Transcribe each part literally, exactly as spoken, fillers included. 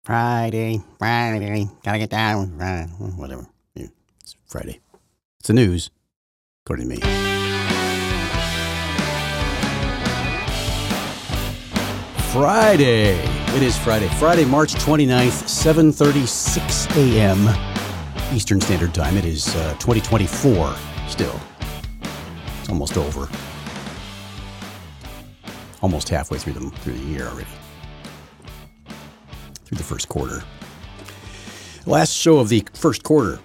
Friday, Friday, gotta get down, Friday, whatever. Yeah, it's Friday. It's the news, according to me. Friday. It is Friday. Friday, March twenty-ninth, seven thirty-six a.m. Eastern Standard Time. It is uh, twenty twenty-four still. It's almost over. Almost halfway through the, through the year already. Through the first quarter. Last show of the first quarter.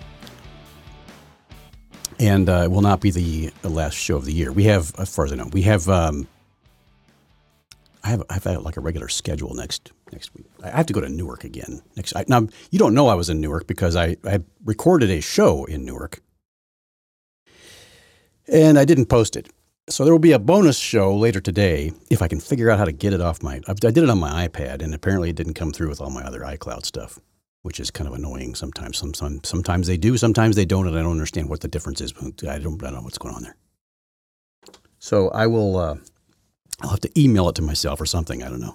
And uh, it will not be the, the last show of the year. We have, as far as I know, we have, um, I have, I have like a regular schedule next next week. I have to go to Newark again. Next, I, now, you don't know I was in Newark because I, I recorded a show in Newark. And I didn't post it. So there will be a bonus show later today if I can figure out how to get it off my, I did it on my iPad and apparently it didn't come through with all my other iCloud stuff, which is kind of annoying sometimes. Some, some, sometimes they do, sometimes they don't, and I don't understand what the difference is. I don't, I don't know what's going on there. So I will, uh, I'll have to email it to myself or something. I don't know.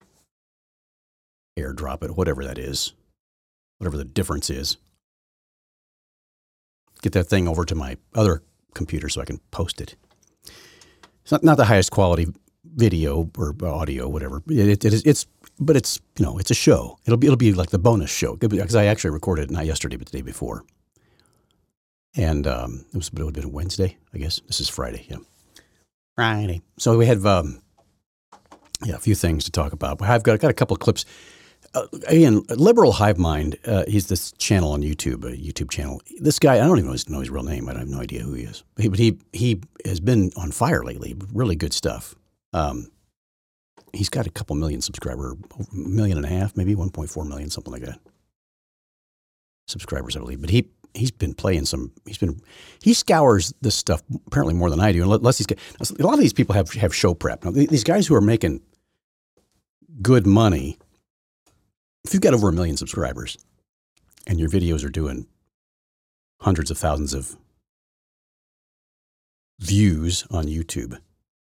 AirDrop it, whatever that is, whatever the difference is. Get that thing over to my other computer so I can post it. It's not, not the highest quality video or audio, whatever. It, it, it is, it's, but it's, you know, it's a show. It'll be, it'll be like the bonus show because I actually recorded it not yesterday, but the day before. And um, it was, it would have been Wednesday, I guess. This is Friday, yeah. Friday. So we have, um, yeah, a few things to talk about. I've got, got a couple of clips. Uh, again, Liberal Hive Mind, uh, he's this channel on YouTube, a YouTube channel. This guy, I don't even know his, know his real name. I have no idea who he is. But he, but he, he has been on fire lately. Really good stuff. Um, he's got a couple million subscribers, a million and a half, maybe one point four million, something like that. Subscribers, I believe. But he, he's been playing some, he's been, he scours this stuff apparently more than I do. Unless he's, a lot of these people have, have show prep. Now, these guys who are making good money, if you've got over a million subscribers and your videos are doing hundreds of thousands of views on YouTube,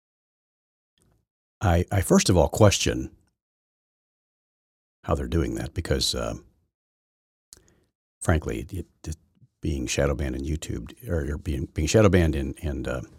I, I first of all question how they're doing that because, uh, frankly, it, it, being shadow banned in YouTube or, or being being shadow banned and, and uh,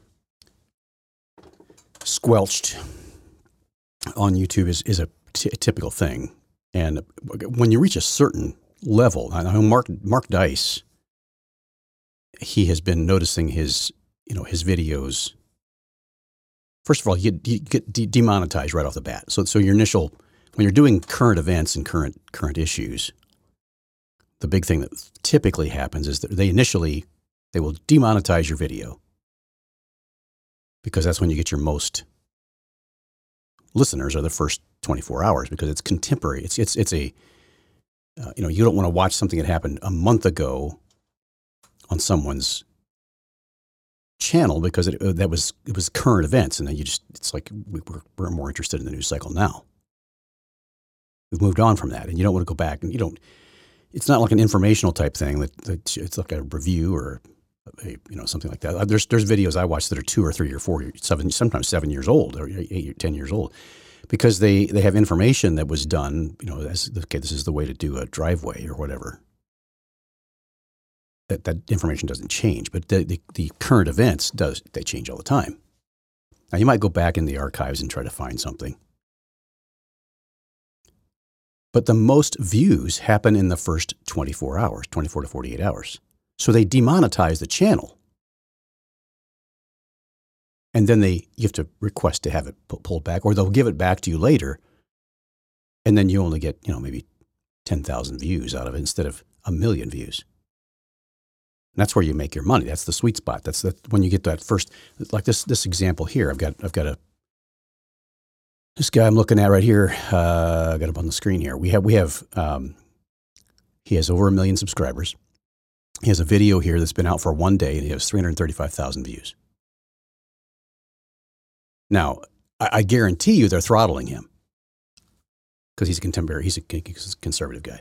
squelched on YouTube is, is a, t- a typical thing. And when you reach a certain level, I know Mark Mark Dice, he has been noticing his, you know, his videos. First of all, you, you get de- demonetized right off the bat. So, so your initial, when you're doing current events and current current issues, the big thing that typically happens is that they initially they will demonetize your video because that's when you get your most listeners are the first twenty-four hours because it's contemporary. It's it's it's a uh, you know, you don't want to watch something that happened a month ago on someone's channel because it, uh, that was it was current events, and then you just it's like we, we're we're more interested in the news cycle now. We've moved on from that, and you don't want to go back, and you don't. It's not like an informational type thing that, that it's like a review or a, you know, something like that. There's there's videos I watch that are two or three or four, seven, sometimes seven years old or eight or ten years old, because they, they have information that was done. You know, as okay, this is the way to do a driveway or whatever. That that information doesn't change, but the, the the current events does they change all the time. Now you might go back in the archives and try to find something, but the most views happen in the first twenty-four hours, twenty-four to forty-eight hours. So they demonetize the channel. And then they you have to request to have it pulled back, or they'll give it back to you later. And then you only get, you know, maybe ten thousand views out of it instead of a million views. And that's where you make your money. That's the sweet spot. That's the, when you get that first, like this this example here. I've got I've got a this guy I'm looking at right here. Uh, I got him on the screen here. We have we have um, he has over a million subscribers. He has a video here that's been out for one day, and he has three hundred thirty-five thousand views. Now, I, I guarantee you they're throttling him because he's a contemporary. He's a, he's a conservative guy.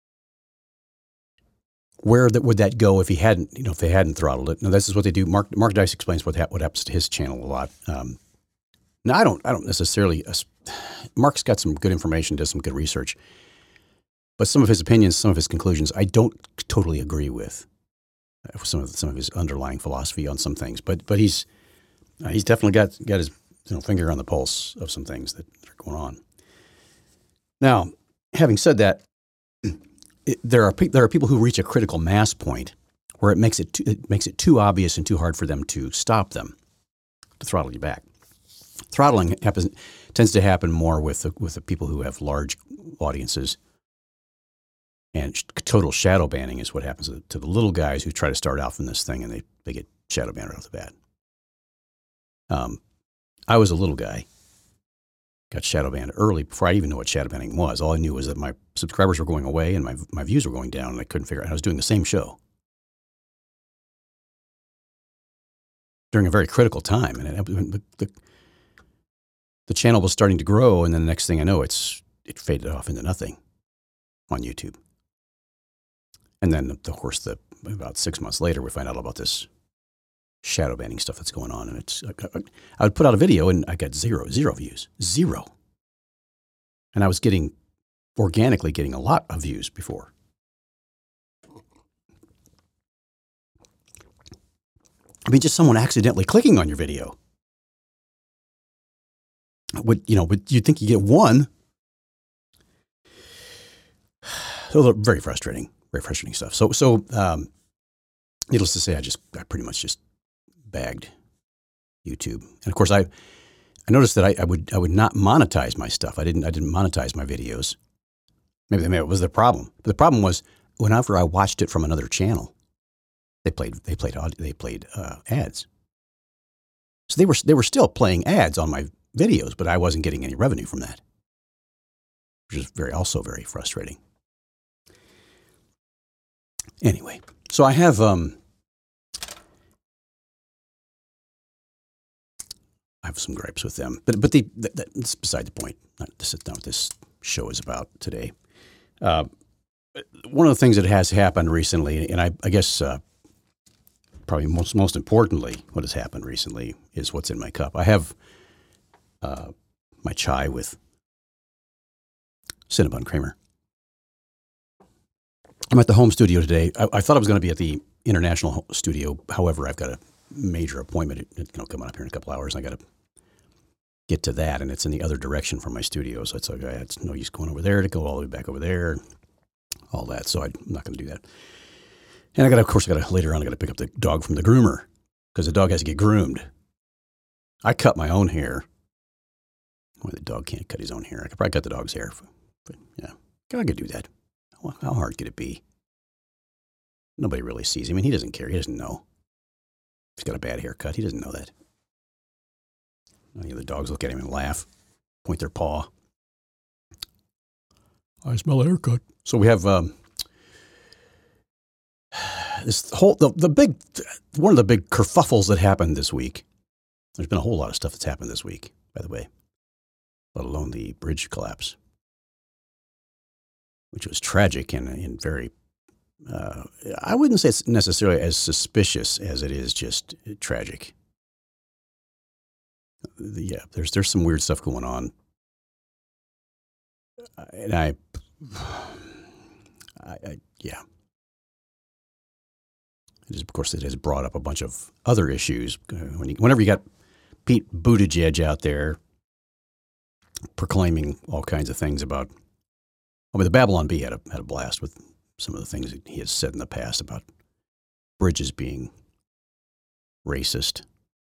Where that would that go if he hadn't, you know, if they hadn't throttled it? Now, this is what they do. Mark Mark Dice explains what ha- what happens to his channel a lot. Um, now, I don't I don't necessarily. Uh, Mark's got some good information, does some good research. but some of his opinions, some of his conclusions, I don't totally agree with. Uh, Some of some of his underlying philosophy on some things, but but he's uh, he's definitely got got his you know finger on the pulse of some things that are going on. Now, having said that, it, there are pe- there are people who reach a critical mass point where it makes it too, it makes it too obvious and too hard for them to stop them, to throttle you back. Throttling happens tends to happen more with the, with the people who have large audiences, and sh- total shadow banning is what happens to, to the little guys who try to start off in this thing and they, they get shadow banned right off the bat. Um, I was a little guy, got shadow banned early before I even knew what shadow banning was. All I knew was that my subscribers were going away and my my views were going down, and I couldn't figure out. I was doing the same show during a very critical time, and it, the, the the channel was starting to grow, and then the next thing I know, it's it faded off into nothing on YouTube. And then, of course, the about six months later, we find out about this shadow banning stuff that's going on, and it's I, I would put out a video and I got zero zero views, zero, and I was getting organically getting a lot of views before. I mean, just someone accidentally clicking on your video. Would you know? But you'd think you get one. So very frustrating, very frustrating stuff. So, so um, needless to say, I just, I pretty much just bagged YouTube, and of course, I, I noticed that I, I would, I would not monetize my stuff. I didn't, I didn't monetize my videos. Maybe, maybe it was the problem. But the problem was whenever I watched it from another channel, they played, they played, they played uh, ads. So they were, they were still playing ads on my videos, but I wasn't getting any revenue from that, which is very, also very frustrating. Anyway, so I have, um, I have some gripes with them, but, but the, the, that's beside the point. Not, this is not what this show is about today. Uh, one of the things that has happened recently, and I, I guess, uh, probably most, most importantly, what has happened recently is what's in my cup. I have, uh, my chai with Cinnabon creamer. I'm at the home studio today. I, I thought I was going to be at the international studio. However, I've got a major appointment, you know, coming up here in a couple hours. I got to get to that, and it's in the other direction from my studio. So it's like, it's no use going over there to go all the way back over there, all that. So I'm not going to do that. And I got, of course, I got to later on. I got to pick up the dog from the groomer because the dog has to get groomed. I cut my own hair. Well, the dog can't cut his own hair. I could probably cut the dog's hair, but yeah, I could do that. How hard could it be? Nobody really sees him. I mean, he doesn't care. He doesn't know. He's got a bad haircut. He doesn't know that. Any of the dogs look at him and laugh, point their paw. I smell a haircut. So we have um, this whole, the, the big, one of the big kerfuffles that happened this week. There's been a whole lot of stuff that's happened this week, by the way, let alone the bridge collapse, which was tragic and, and very, uh, I wouldn't say it's necessarily as suspicious as it is just tragic. Yeah, there's there's some weird stuff going on, and I, I, I yeah, it is, of course, it has brought up a bunch of other issues. When you, whenever you got Pete Buttigieg out there proclaiming all kinds of things about, I mean, the Babylon Bee had a had a blast with some of the things that he has said in the past about bridges being racist.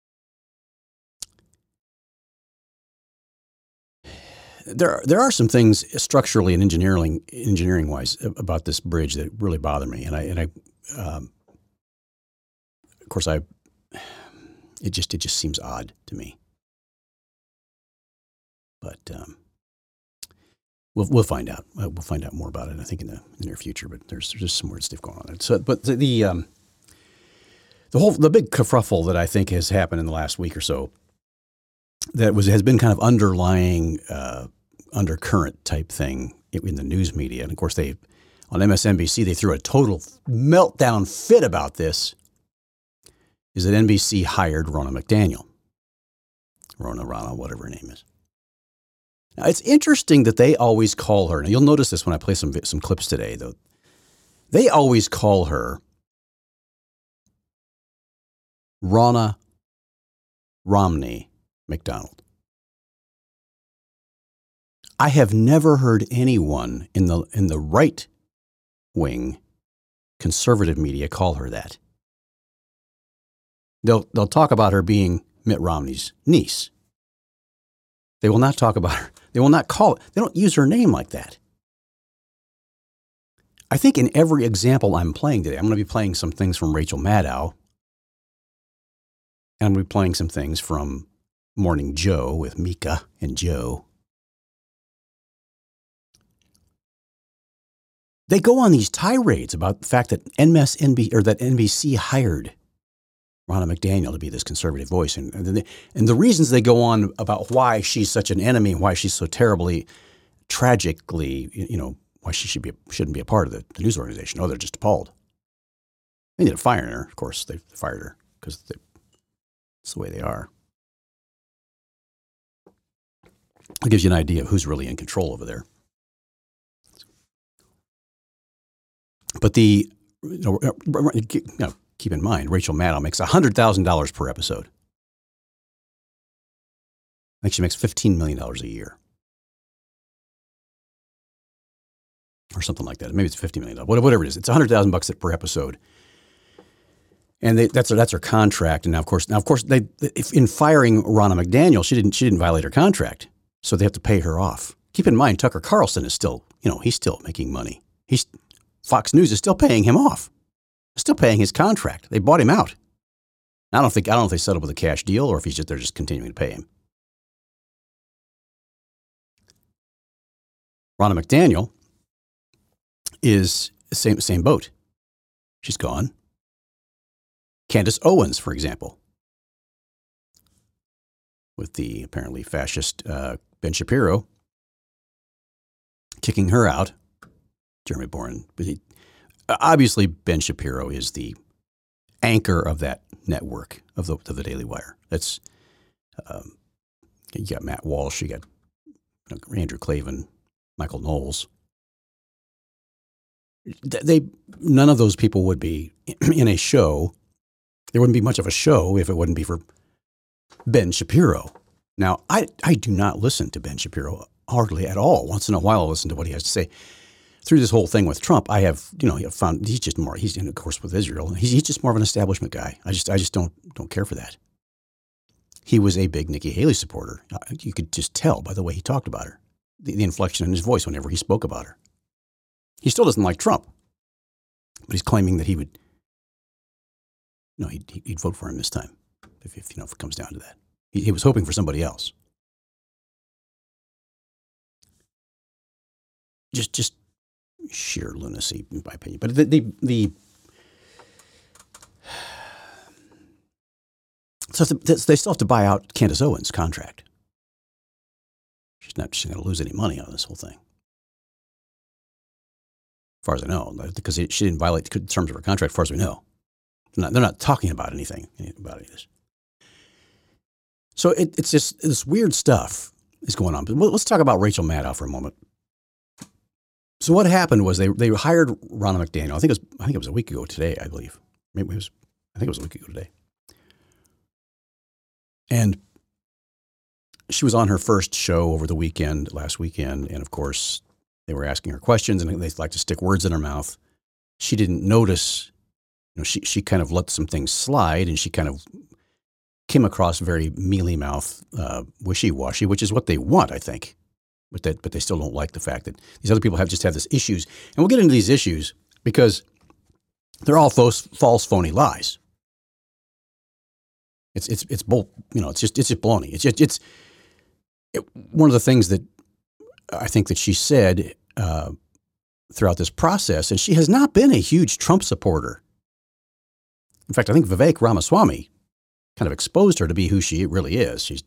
There, there are some things structurally and engineering, engineering wise about this bridge that really bother me, and I, and I, um, of course, I, it just, it just seems odd to me. But um, we'll, we'll find out. Uh, we'll find out more about it, I think, in the, in the near future. But there's, there's just some weird stuff going on there. So, but the, the, um, the whole, the big kerfuffle that I think has happened in the last week or so, that was has been kind of underlying uh, undercurrent type thing in the news media. And of course, they on M S N B C, they threw a total meltdown fit about this, is that N B C hired Ronna McDaniel. Ronna, Ronna, whatever her name is. Now, it's interesting that they always call her. Now, you'll notice this when I play some some clips today, though. They always call her Ronna Romney McDonald. I have never heard anyone in the in the right wing conservative media call her that. They'll they'll talk about her being Mitt Romney's niece. They will not talk about her. They will not call it. They don't use her name like that. I think in every example I'm playing today, I'm going to be playing some things from Rachel Maddow. And I'm going to be playing some things from Morning Joe with Mika and Joe. They go on these tirades about the fact that M S N B C or that N B C hired Ronna McDaniel to be this conservative voice, and and the, and the reasons they go on about why she's such an enemy, why she's so terribly, tragically, you know, why she should be shouldn't be a part of the, the news organization. Oh, they're just appalled. They ended up firing her. Of course, they fired her because it's the way they are. It gives you an idea of who's really in control over there. But the, you know, you know, keep in mind, Rachel Maddow makes one hundred thousand dollars per episode. I think she makes fifteen million dollars a year. Or something like that. Maybe it's fifty million dollars. Whatever it is. It's one hundred thousand dollars per episode. And they, that's, that's her contract. And now, of course, now, of course, they, if in firing Ronna McDaniel, she didn't, she didn't violate her contract. So they have to pay her off. Keep in mind, Tucker Carlson is still, you know, he's still making money. He's Fox News is still paying him off. Still paying his contract. They bought him out. I don't think I don't know if they settled with a cash deal or if he's just they're just continuing to pay him. Ronna McDaniel is the same same boat. She's gone. Candace Owens, for example, with the apparently fascist uh, Ben Shapiro, kicking her out. Jeremy Boren, but he, obviously Ben Shapiro is the anchor of that network of the of the Daily Wire. That's um, you got Matt Walsh, you got you know, Andrew Klavan, Michael Knowles. They none of those people would be in a show. There wouldn't be much of a show if it wouldn't be for Ben Shapiro. Now, I I do not listen to Ben Shapiro hardly at all. Once in a while, I'll listen to what he has to say. Through this whole thing with Trump, I have, you know, I found he's just more, he's in, of course, with Israel. He's, he's just more of an establishment guy. I just, I just don't, don't care for that. He was a big Nikki Haley supporter. You could just tell by the way he talked about her, the, the inflection in his voice whenever he spoke about her. He still doesn't like Trump, but he's claiming that he would, no, he'd, he'd vote for him this time, if, if you know, if it comes down to that. He, he was hoping for somebody else. Just, just. Sheer lunacy, in my opinion. But the the, the so they still have to buy out Candace Owens' contract. She's not she's going to lose any money on this whole thing, as far as I know, because she didn't violate the terms of her contract. As far as we know, they're not, they're not talking about anything about any of this. So it, it's just this weird stuff is going on. But let's talk about Rachel Maddow for a moment. So what happened was they they hired Ronna McDaniel. I think it was I think it was a week ago today, I believe. Maybe it was I think it was a week ago today. And she was on her first show over the weekend, last weekend, and of course they were asking her questions and they like to stick words in her mouth. She didn't notice, you know, she she kind of let some things slide and she kind of came across very mealy mouth, uh, wishy-washy, which is what they want, I think. But that, but they still don't like the fact that these other people have just have this issues. And we'll get into these issues because they're all false, false phony lies. It's it's it's bull. You know, it's just it's just baloney. It's just, it's it, one of the things that I think that she said uh, throughout this process, and she has not been a huge Trump supporter. In fact, I think Vivek Ramaswamy kind of exposed her to be who she really is. She's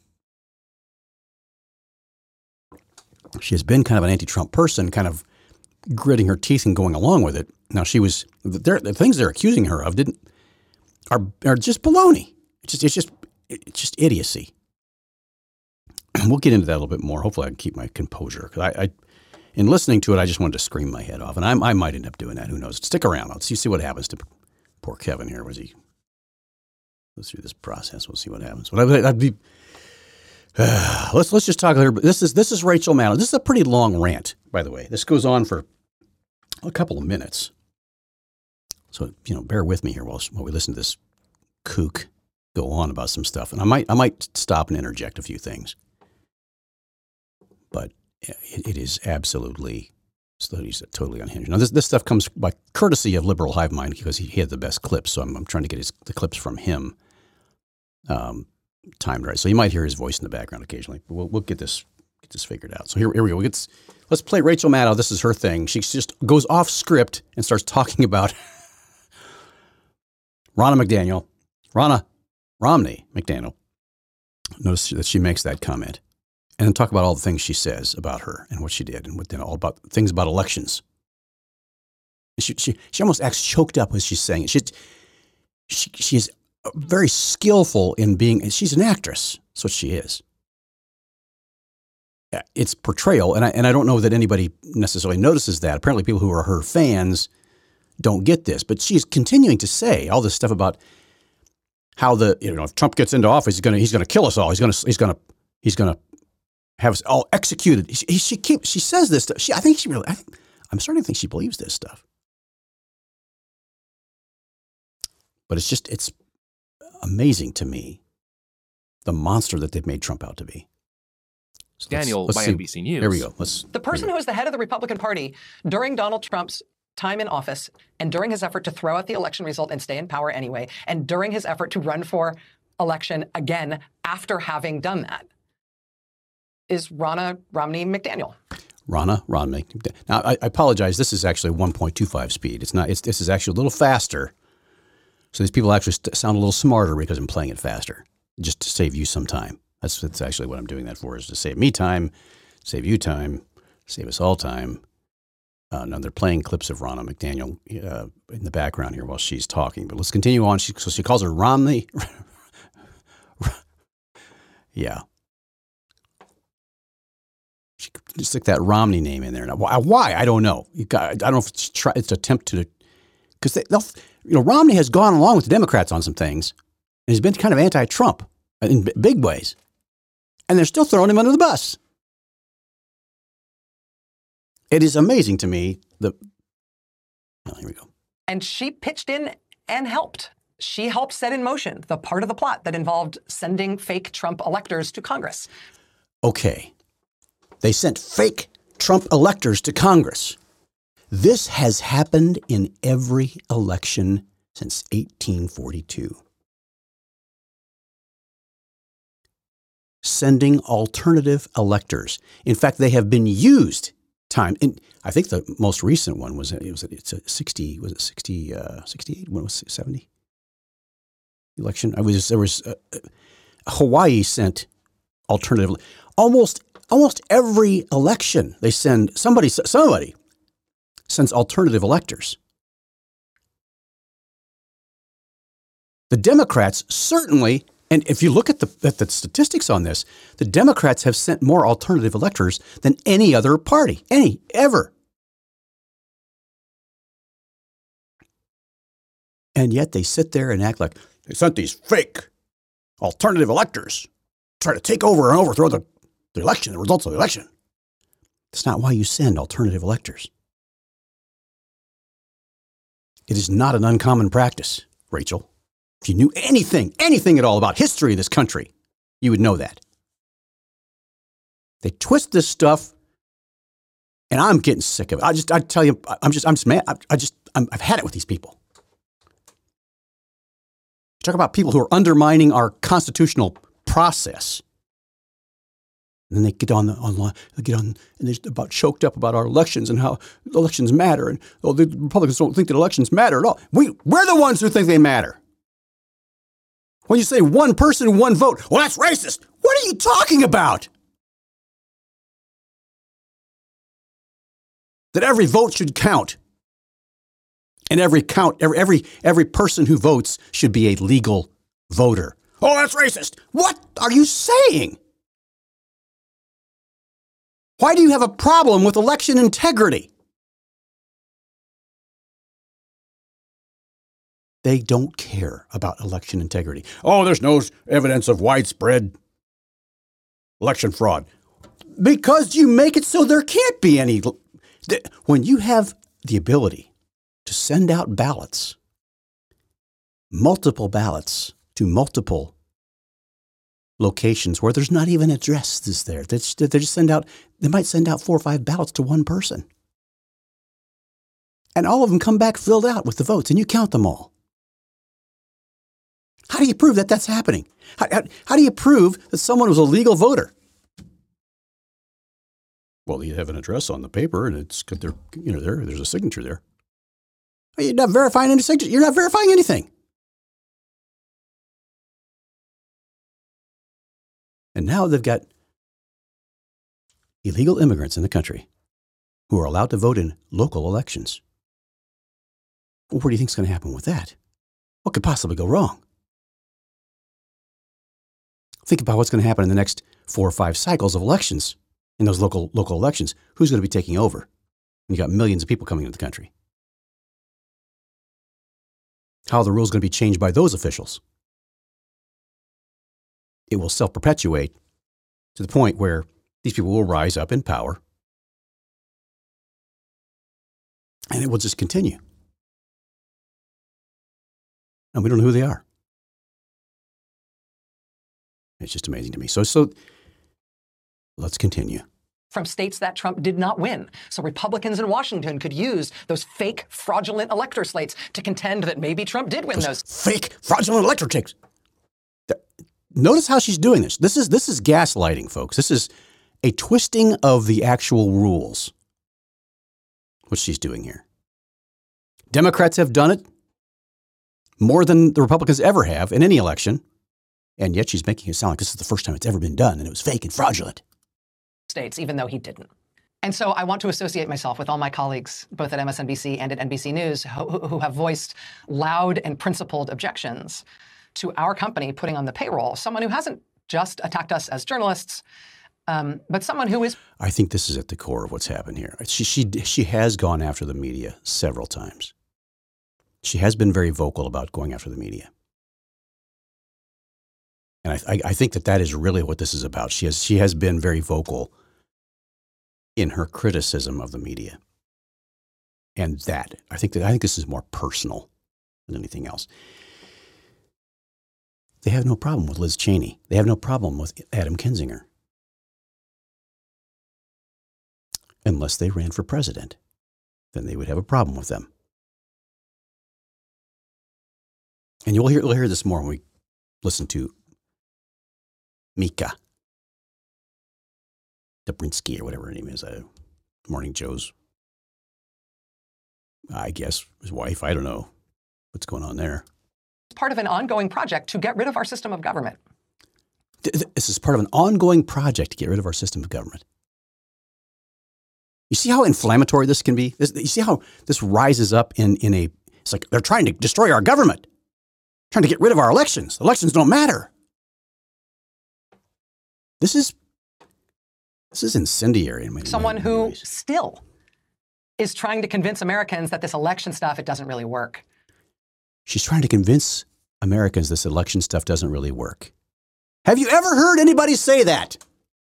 She has been kind of an anti-Trump person, kind of gritting her teeth and going along with it. Now she was the things they're accusing her of didn't are are just baloney. It's just it's just it's just idiocy. we'll get into that a little bit more. Hopefully I can keep my composure. Because I, I, in listening to it, I just wanted to scream my head off. And I, I might end up doing that. Who knows? Stick around. Let's see, see what happens to poor Kevin here. Was he? Let's through this process. We'll see what happens. But I, I'd be... Uh, let's let's just talk a little bit. This is this is Rachel Maddow. This is a pretty long rant, by the way. This goes on for a couple of minutes. So, you know, bear with me here while, while we listen to this kook go on about some stuff. And I might I might stop and interject a few things. But it, it is absolutely studies totally unhinged. Now, this this stuff comes by courtesy of Liberal Hive Mind because he, he had the best clips. So I'm, I'm trying to get his, the clips from him. Um. Timed right, so you might hear his voice in the background occasionally. But we'll we'll get this get this figured out. So here here we go. We get, let's play Rachel Maddow. This is her thing. She just goes off script and starts talking about Ronna McDaniel, Ronna Romney McDaniel. Notice that she makes that comment, and then talk about all the things she says about her and what she did, and what, you know, all about things about elections. She she she almost acts choked up as she's saying it. She she she's very skillful in being, and she's an actress. That's what she is. It's portrayal, and I and I don't know that anybody necessarily notices that. Apparently, people who are her fans don't get this, but she's continuing to say all this stuff about how the you know if Trump gets into office, he's gonna he's gonna kill us all. He's gonna he's gonna he's gonna have us all executed. She, she keeps she says this stuff. She I think she really I think, I'm starting to think she believes this stuff, but it's just it's. amazing to me, the monster that they've made Trump out to be. So Daniel, let's, let's by see. N B C News. There we go. Let's, the person who was the head of the Republican Party during Donald Trump's time in office and during his effort to throw out the election result and stay in power anyway, and during his effort to run for election again after having done that, is Ronna Romney McDaniel. Ronna Romney. Now, I, I apologize. This is actually one point two five speed. It's not. It's, this is actually a little faster. So these people actually st- sound a little smarter because I'm playing it faster, just to save you some time. That's, that's actually what I'm doing that for, is to save me time, save you time, save us all time. Uh, now they're playing clips of Ronna McDaniel uh, in the background here while she's talking. But let's continue on. She, so she calls her Romney. yeah. She just stick that Romney name in there. Now, why? why? I don't know. You got, I don't know if it's, try, it's an attempt to, because they, they'll. You know, Romney has gone along with the Democrats on some things, and he's been kind of anti-Trump in b- big ways, and they're still throwing him under the bus. It is amazing to me. The oh, here we go. And she pitched in and helped. She helped set in motion the part of the plot that involved sending fake Trump electors to Congress. Okay, they sent fake Trump electors to Congress. This has happened in every election since eighteen forty-two. Sending alternative electors. In fact, they have been used time. In, I think the most recent one was it was it's a sixty. Was it sixty? Uh, sixty-eight? When was it seventy? Election. I was there was uh, Hawaii sent alternative. Almost almost every election they send somebody somebody. sends alternative electors. The Democrats certainly, and if you look at the, at the statistics on this, the Democrats have sent more alternative electors than any other party, any, ever. And yet they sit there and act like they sent these fake alternative electors, try to take over and overthrow the, the election, the results of the election. That's not why you send alternative electors. It is not an uncommon practice, Rachel. If you knew anything, anything at all about history of this country, you would know that. They twist this stuff, and I'm getting sick of it. I just, I tell you, I'm just, I'm just mad. I, I just, I'm, I've had it with these people. Talk about people who are undermining our constitutional process. And then they get on the online, they get on, and they're about choked up about our elections and how elections matter. And oh, the Republicans don't think that elections matter at all. We, we're the ones who think they matter. When you say one person, one vote, well, that's racist. What are you talking about? That every vote should count. And every count, every, every, every person who votes should be a legal voter. Oh, that's racist. What are you saying? Why do you have a problem with election integrity? They don't care about election integrity. Oh, there's no evidence of widespread election fraud. Because you make it so there can't be any. When you have the ability to send out ballots, multiple ballots to multiple locations where there's not even addresses there. They just, they just send out, they might send out four or five ballots to one person. And all of them come back filled out with the votes, and you count them all. How do you prove that that's happening? How, how, how do you prove that someone was a legal voter? Well, you have an address on the paper, and it's there. You know, there there's a signature there. You're not verifying any signature. You're not verifying anything. And now they've got illegal immigrants in the country who are allowed to vote in local elections. Well, what do you think is going to happen with that? What could possibly go wrong? Think about what's going to happen in the next four or five cycles of elections, in those local local elections. Who's going to be taking over? And you got millions of people coming into the country. How are the rules going to be changed by those officials? It will self-perpetuate to the point where these people will rise up in power, and it will just continue. And we don't know who they are. It's just amazing to me. So, so let's continue. From states that Trump did not win. So Republicans in Washington could use those fake, fraudulent elector slates to contend that maybe Trump did win those. those. Fake, fraudulent elector slates. Notice how she's doing this. This is this is gaslighting, folks. This is a twisting of the actual rules, what she's doing here. Democrats have done it more than the Republicans ever have in any election. And yet she's making it sound like this is the first time it's ever been done, and it was fake and fraudulent. States, even though he didn't. And so I want to associate myself with all my colleagues, both at M S N B C and at N B C News, who, who have voiced loud and principled objections to our company putting on the payroll someone who hasn't just attacked us as journalists, um, but someone who is... I think this is at the core of what's happened here. She, she, she has gone after the media several times. She has been very vocal about going after the media. And I, I think that that is really what this is about. She has, she has been very vocal in her criticism of the media. And that, I think that, I think this is more personal than anything else. They have no problem with Liz Cheney. They have no problem with Adam Kinzinger. Unless they ran for president, then they would have a problem with them. And you'll hear, you'll hear this more when we listen to Mika Dobrinsky or whatever her name is. Uh, Morning Joe's, I guess, his wife. I don't know what's going on there. Part of an ongoing project to get rid of our system of government. This is part of an ongoing project to get rid of our system of government. You see how inflammatory this can be? This, you see how this rises up in, in a, it's like they're trying to destroy our government, trying to get rid of our elections. Elections don't matter. This is, this is incendiary. In my, Someone my, my who ways. still is trying to convince Americans that this election stuff, it doesn't really work. She's trying to convince Americans this election stuff doesn't really work. Have you ever heard anybody say that?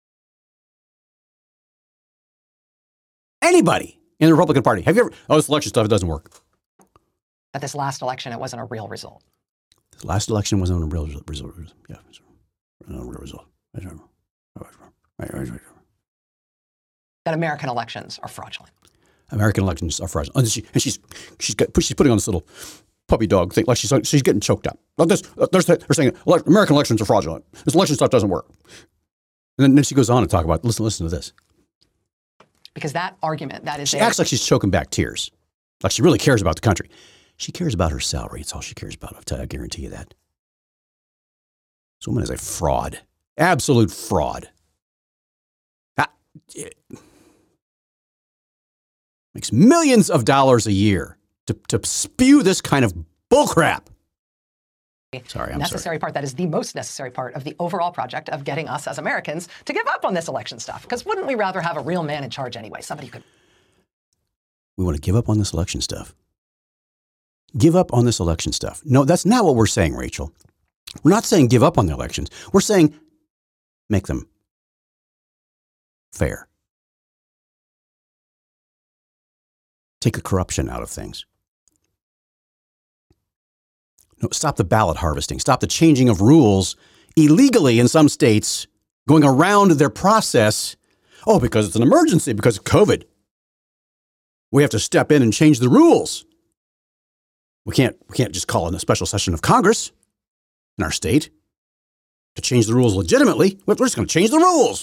Anybody in the Republican Party? Have you ever, oh, this election stuff, it doesn't work. That this last election, it wasn't a real result. This last election wasn't a real result. Yeah, a real result. That American elections are fraudulent. American elections are fraudulent. And, she, and she's she's got, she's putting on this little puppy dog thing, like she's she's getting choked up. This, they're, they're saying American elections are fraudulent. This election stuff doesn't work. And then, then she goes on to talk about, listen, listen to this. Because that argument, that is... She a, acts like she's choking back tears. Like she really cares about the country. She cares about her salary. It's all she cares about. I guarantee you that. This woman is a fraud. Absolute fraud. Ah, it makes millions of dollars a year to, to spew this kind of bullcrap. Sorry, I'm necessary sorry. part. That is the most necessary part of the overall project of getting us as Americans to give up on this election stuff. Because wouldn't we rather have a real man in charge anyway? Somebody who could. We want to give up on this election stuff. Give up on this election stuff. No, that's not what we're saying, Rachel. We're not saying give up on the elections. We're saying make them fair. Take the corruption out of things. No, stop the ballot harvesting. Stop the changing of rules illegally in some states, going around their process. Oh, because it's an emergency, because of COVID. We have to step in and change the rules. We can't, we can't just call in a special session of Congress in our state to change the rules legitimately. We're just going to change the rules.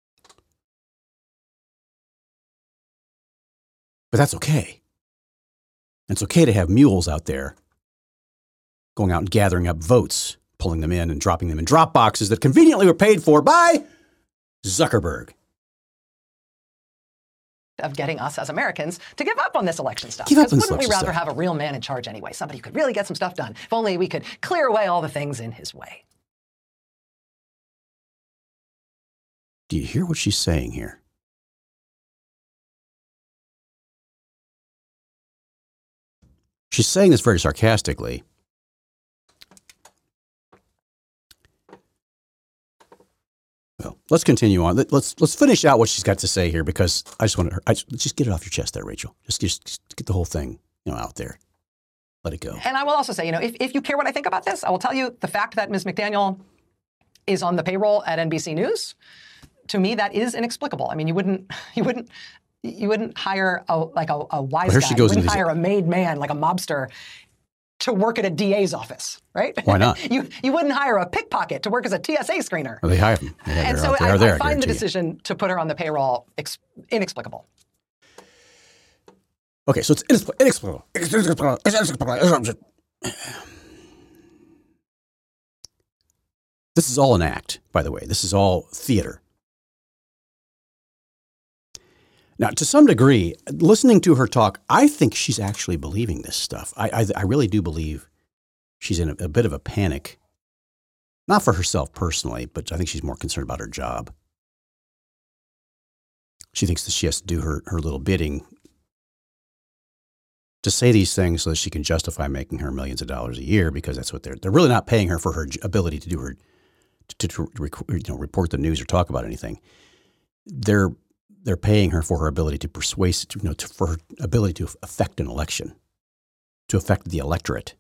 But that's okay. It's okay to have mules out there going out and gathering up votes, pulling them in and dropping them in drop boxes that conveniently were paid for by Zuckerberg. Of getting us as Americans to give up on this election stuff. Give up Because on this wouldn't we election rather stuff. have a real man in charge anyway? Somebody who could really get some stuff done. If only we could clear away all the things in his way. Do you hear what she's saying here? She's saying this very sarcastically. Well, let's continue on. Let- Let's let's finish out what she's got to say here, because I just want to I just, just get it off your chest there, Rachel. Just, just just get the whole thing, you know, out there. Let it go. And I will also say, you know, if, if you care what I think about this, I will tell you the fact that Miz McDaniel is on the payroll at N B C News, to me, that is inexplicable. I mean, you wouldn't you wouldn't you wouldn't hire a like a, a wise here guy. she goes You wouldn't into hire a made man like a mobster to work at a D A's office, right? Why not? you you wouldn't hire a pickpocket to work as a T S A screener. Well, they have them. They have, And they're so out- they I, are there, I find the guarantee you. decision to put her on the payroll ex- inexplicable. Okay, so it's inexpl- inexplicable. It's inexplicable. It's inexplicable. This is all an act, by the way. This is all theater. Now, to some degree, listening to her talk, I think she's actually believing this stuff. I, I, I really do believe she's in a, a bit of a panic, not for herself personally, but I think she's more concerned about her job. She thinks that she has to do her, her little bidding to say these things so that she can justify making her millions of dollars a year, because that's what they're they're really not paying her for her j- ability to do her to, to rec- you know, report the news or talk about anything. They're they're paying her for her ability to persuade, you know, to, for her ability to affect an election, to affect the electorate,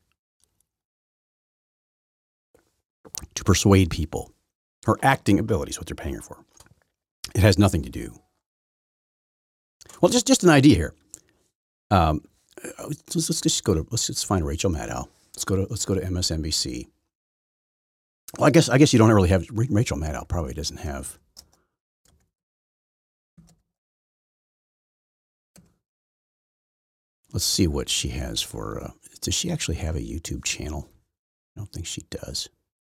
to persuade people. Her acting ability is what they're paying her for. It has nothing to do. Well, just just an idea here. Um, let's, let's just go to let's just find Rachel Maddow. Let's go to let's go to M S N B C. Well, I guess I guess you don't really have Rachel Maddow. Probably doesn't have. Let's see what she has for. Uh, does she actually have a YouTube channel? I don't think she does.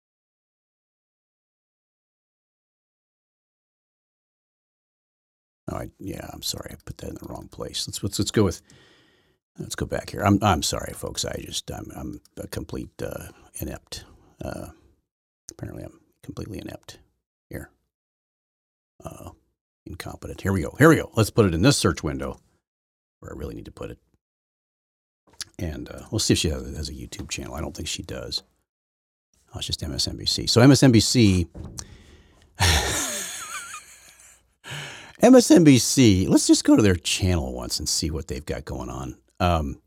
Oh, I, yeah. I'm sorry. I put that in the wrong place. Let's let's let's go with. Let's go back here. I'm I'm sorry, folks. I just I'm I'm a complete uh, inept. Uh, apparently, I'm completely inept here. Uh, incompetent. Here we go. Here we go. Let's put it in this search window where I really need to put it. And uh, we'll see if she has, has a YouTube channel. I don't think she does. Oh, it's just M S N B C. So M S N B C. M S N B C, let's just go to their channel once and see what they've got going on. Um,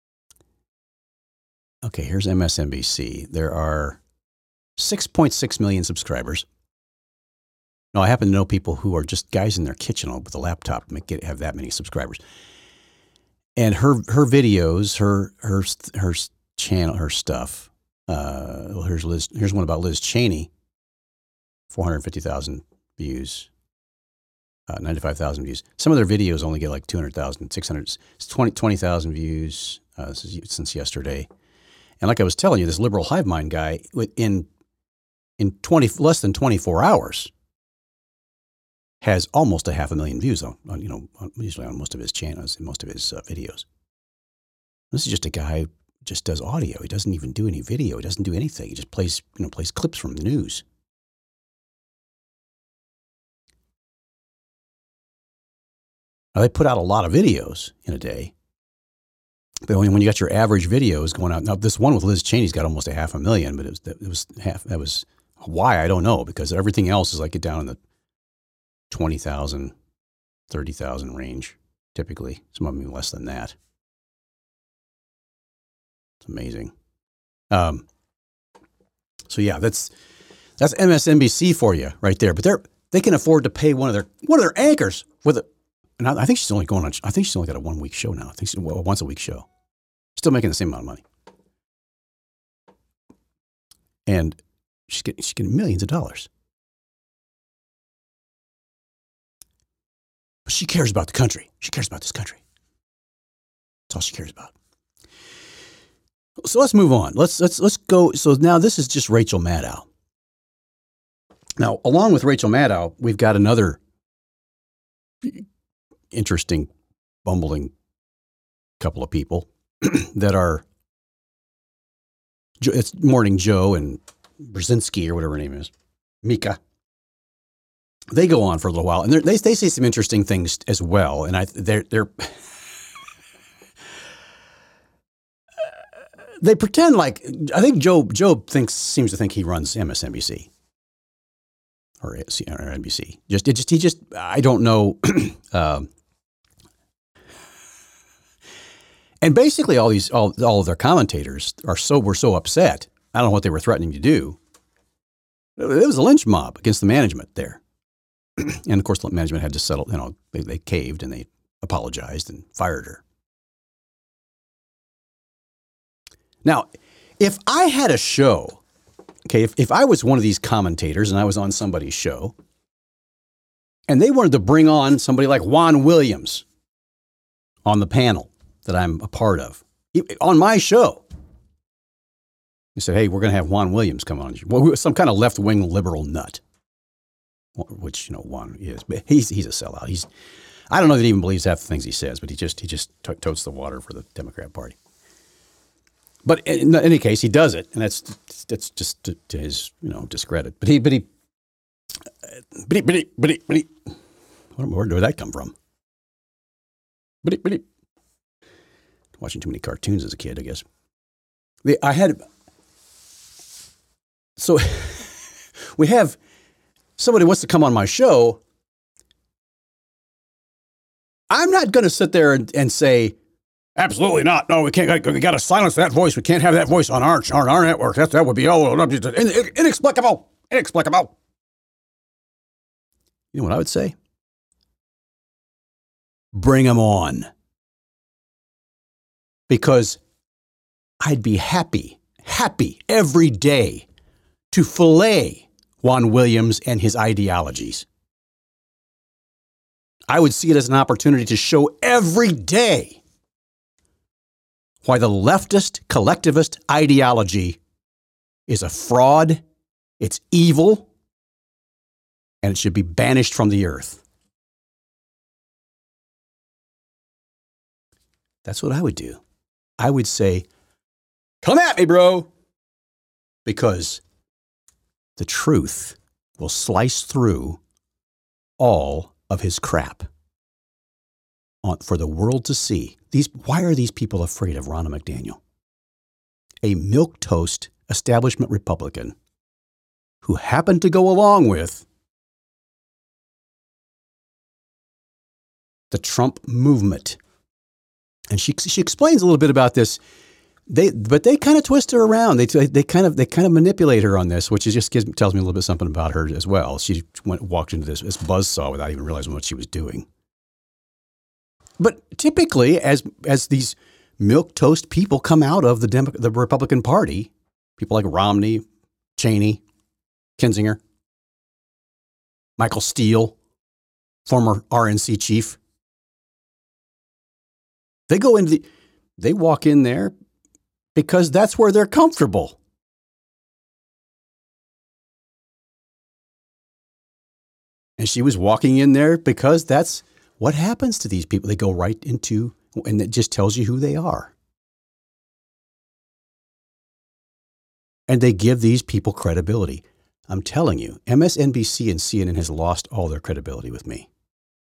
okay, here's M S N B C. There are six point six million subscribers. Now, I happen to know people who are just guys in their kitchen with a laptop make it, have that many subscribers. And her her videos, her her her channel, her stuff. Uh, well, here's Liz. Here's one about Liz Cheney. Four hundred fifty thousand views. Uh, ninety-five thousand views. Some of their videos only get like two hundred thousand, six hundred, twenty thousand views uh, since yesterday. And like I was telling you, this liberal hive mind guy, in in twenty less than twenty-four hours, has almost a half a million views on, on you know, on, usually on most of his channels and most of his uh, videos. This is just a guy just does audio. He doesn't even do any video. He doesn't do anything. He just plays, you know, plays clips from the news. Now, they put out a lot of videos in a day. But when you got your average videos going out, now this one with Liz Cheney's got almost a half a million, but it was, it was half, that was why, I don't know, because everything else is like get down in the twenty thousand, thirty thousand range, typically. Some of them even less than that. It's amazing. Um, so yeah, that's, that's M S N B C for you right there. But they're, they can afford to pay one of their, one of their anchors with a, and I, I think she's only going on, I think she's only got a one week show now. I think she's well, a once a week show. Still making the same amount of money. And she's getting, she's getting millions of dollars. But she cares about the country. She cares about this country. That's all she cares about. So let's move on. Let's, let's, let's go. So now this is just Rachel Maddow. Now, along with Rachel Maddow, we've got another interesting, bumbling couple of people that are, it's Morning Joe and Brzezinski or whatever her name is, Mika. They go on for a little while, and they they say some interesting things as well. And I they're they're they pretend like I think Joe Joe thinks seems to think he runs M S N B C or, or N B C. Just it just he just I don't know. um, And basically, all these, all, all of their commentators are so were so upset. I don't know what they were threatening to do. It was a lynch mob against the management there, and of course, the management had to settle. You know, they, they caved and they apologized and fired her. Now, if I had a show, okay, if if I was one of these commentators and I was on somebody's show, and they wanted to bring on somebody like Juan Williams on the panel that I'm a part of, on my show. He said, hey, we're going to have Juan Williams come on. Well, some kind of left-wing liberal nut, which, you know, Juan is. But he's, he's a sellout. He's, I don't know that he even believes half the things he says, but he just he just to- totes the water for the Democrat Party. But in any case, he does it, and that's that's just to, to his, you know, discredit. But he, but he, but he, but he, but he, but he where did that come from? But he, but he. Watching too many cartoons as a kid, I guess. The, I had, so we have somebody wants to come on my show. I'm not going to sit there and, and say, absolutely not. No, we can't, we got to silence that voice. We can't have that voice on our, on our network. That, that would be all inexplicable, inexplicable. You know what I would say? Bring them on. Because I'd be happy, happy every day to fillet Juan Williams and his ideologies. I would see it as an opportunity to show every day why the leftist collectivist ideology is a fraud, it's evil, and it should be banished from the earth. That's what I would do. I would say, come at me, bro, because the truth will slice through all of his crap on, for the world to see. These, why are these people afraid of Ronna McDaniel? A milquetoast establishment Republican who happened to go along with the Trump movement. And she she explains a little bit about this. They but they kind of twist her around. They they kind of they kind of manipulate her on this, which is just gives, tells me a little bit something about her as well. She went walked into this, this buzzsaw without even realizing what she was doing. But typically, as as these milquetoast people come out of the Demo- the Republican Party, people like Romney, Cheney, Kinzinger, Michael Steele, former R N C chief. They go into the, they walk in there because that's where they're comfortable. And she was walking in there because that's what happens to these people. They go right into, and it just tells you who they are. And they give these people credibility. I'm telling you, M S N B C and C N N has lost all their credibility with me.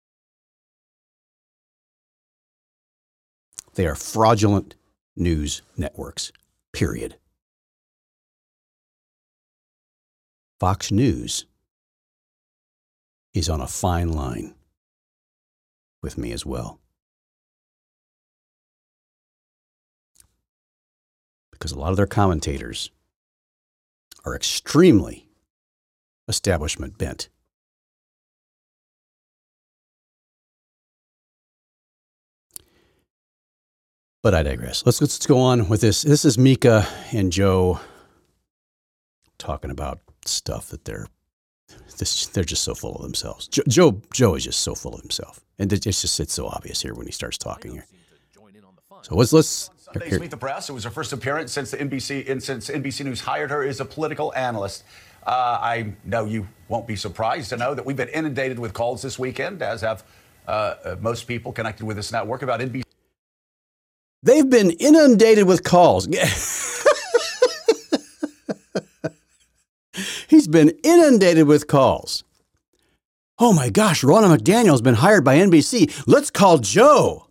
They are fraudulent news networks, period. Fox News is on a fine line with me as well. Because a lot of their commentators are extremely establishment bent. But I digress. Let's let's go on with this. This is Mika and Joe talking about stuff that they're this, they're just so full of themselves. Joe, Joe Joe is just so full of himself, and it's just it's so obvious here when he starts talking here. So let's let's. Sunday's here. Meet the Press. It was her first appearance since the N B C and since N B C News hired her as a political analyst. Uh, I know you won't be surprised to know that we've been inundated with calls this weekend, as have uh, uh, most people connected with this network, about N B C. They've been inundated with calls. He's been inundated with calls. Oh my gosh, Ronna McDaniel's been hired by N B C. Let's call Joe.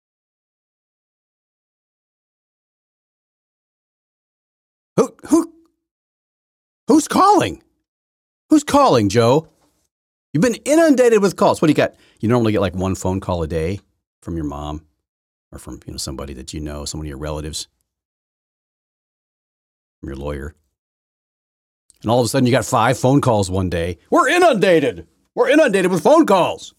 Who who who's calling? Who's calling, Joe? You've been inundated with calls. What do you got? You normally get like one phone call a day from your mom or from, you know, somebody that you know, some of your relatives, from your lawyer. And all of a sudden you got five phone calls one day. We're inundated. We're inundated with phone calls.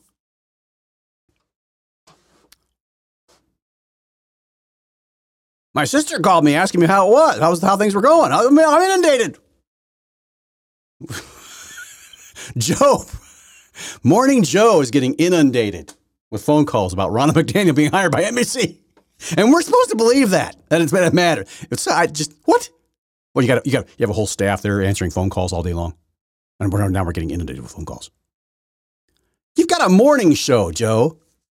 My sister called me asking me how it was, how, was, how things were going. I'm inundated. Joe, Morning Joe is getting inundated with phone calls about Ronna McDaniel being hired by N B C. And we're supposed to believe that, that it's going to matter. It's I just, what? Well, you got you got you have a whole staff there answering phone calls all day long, and we're, now we're getting inundated with phone calls. You've got a morning show, Joe,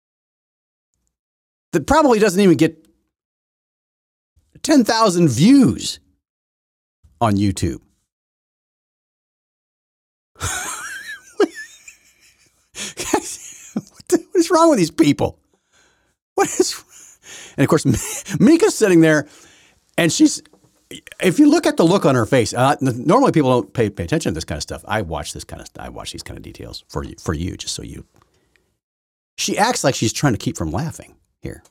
that probably doesn't even get ten thousand views on YouTube. what, the, what is wrong with these people? What is? And of course, Mika's sitting there, and she's. If you look at the look on her face, uh, normally people don't pay, pay attention to this kind of stuff. I watch this kind of I watch these kind of details for you, for you, just so you. She acts like she's trying to keep from laughing here,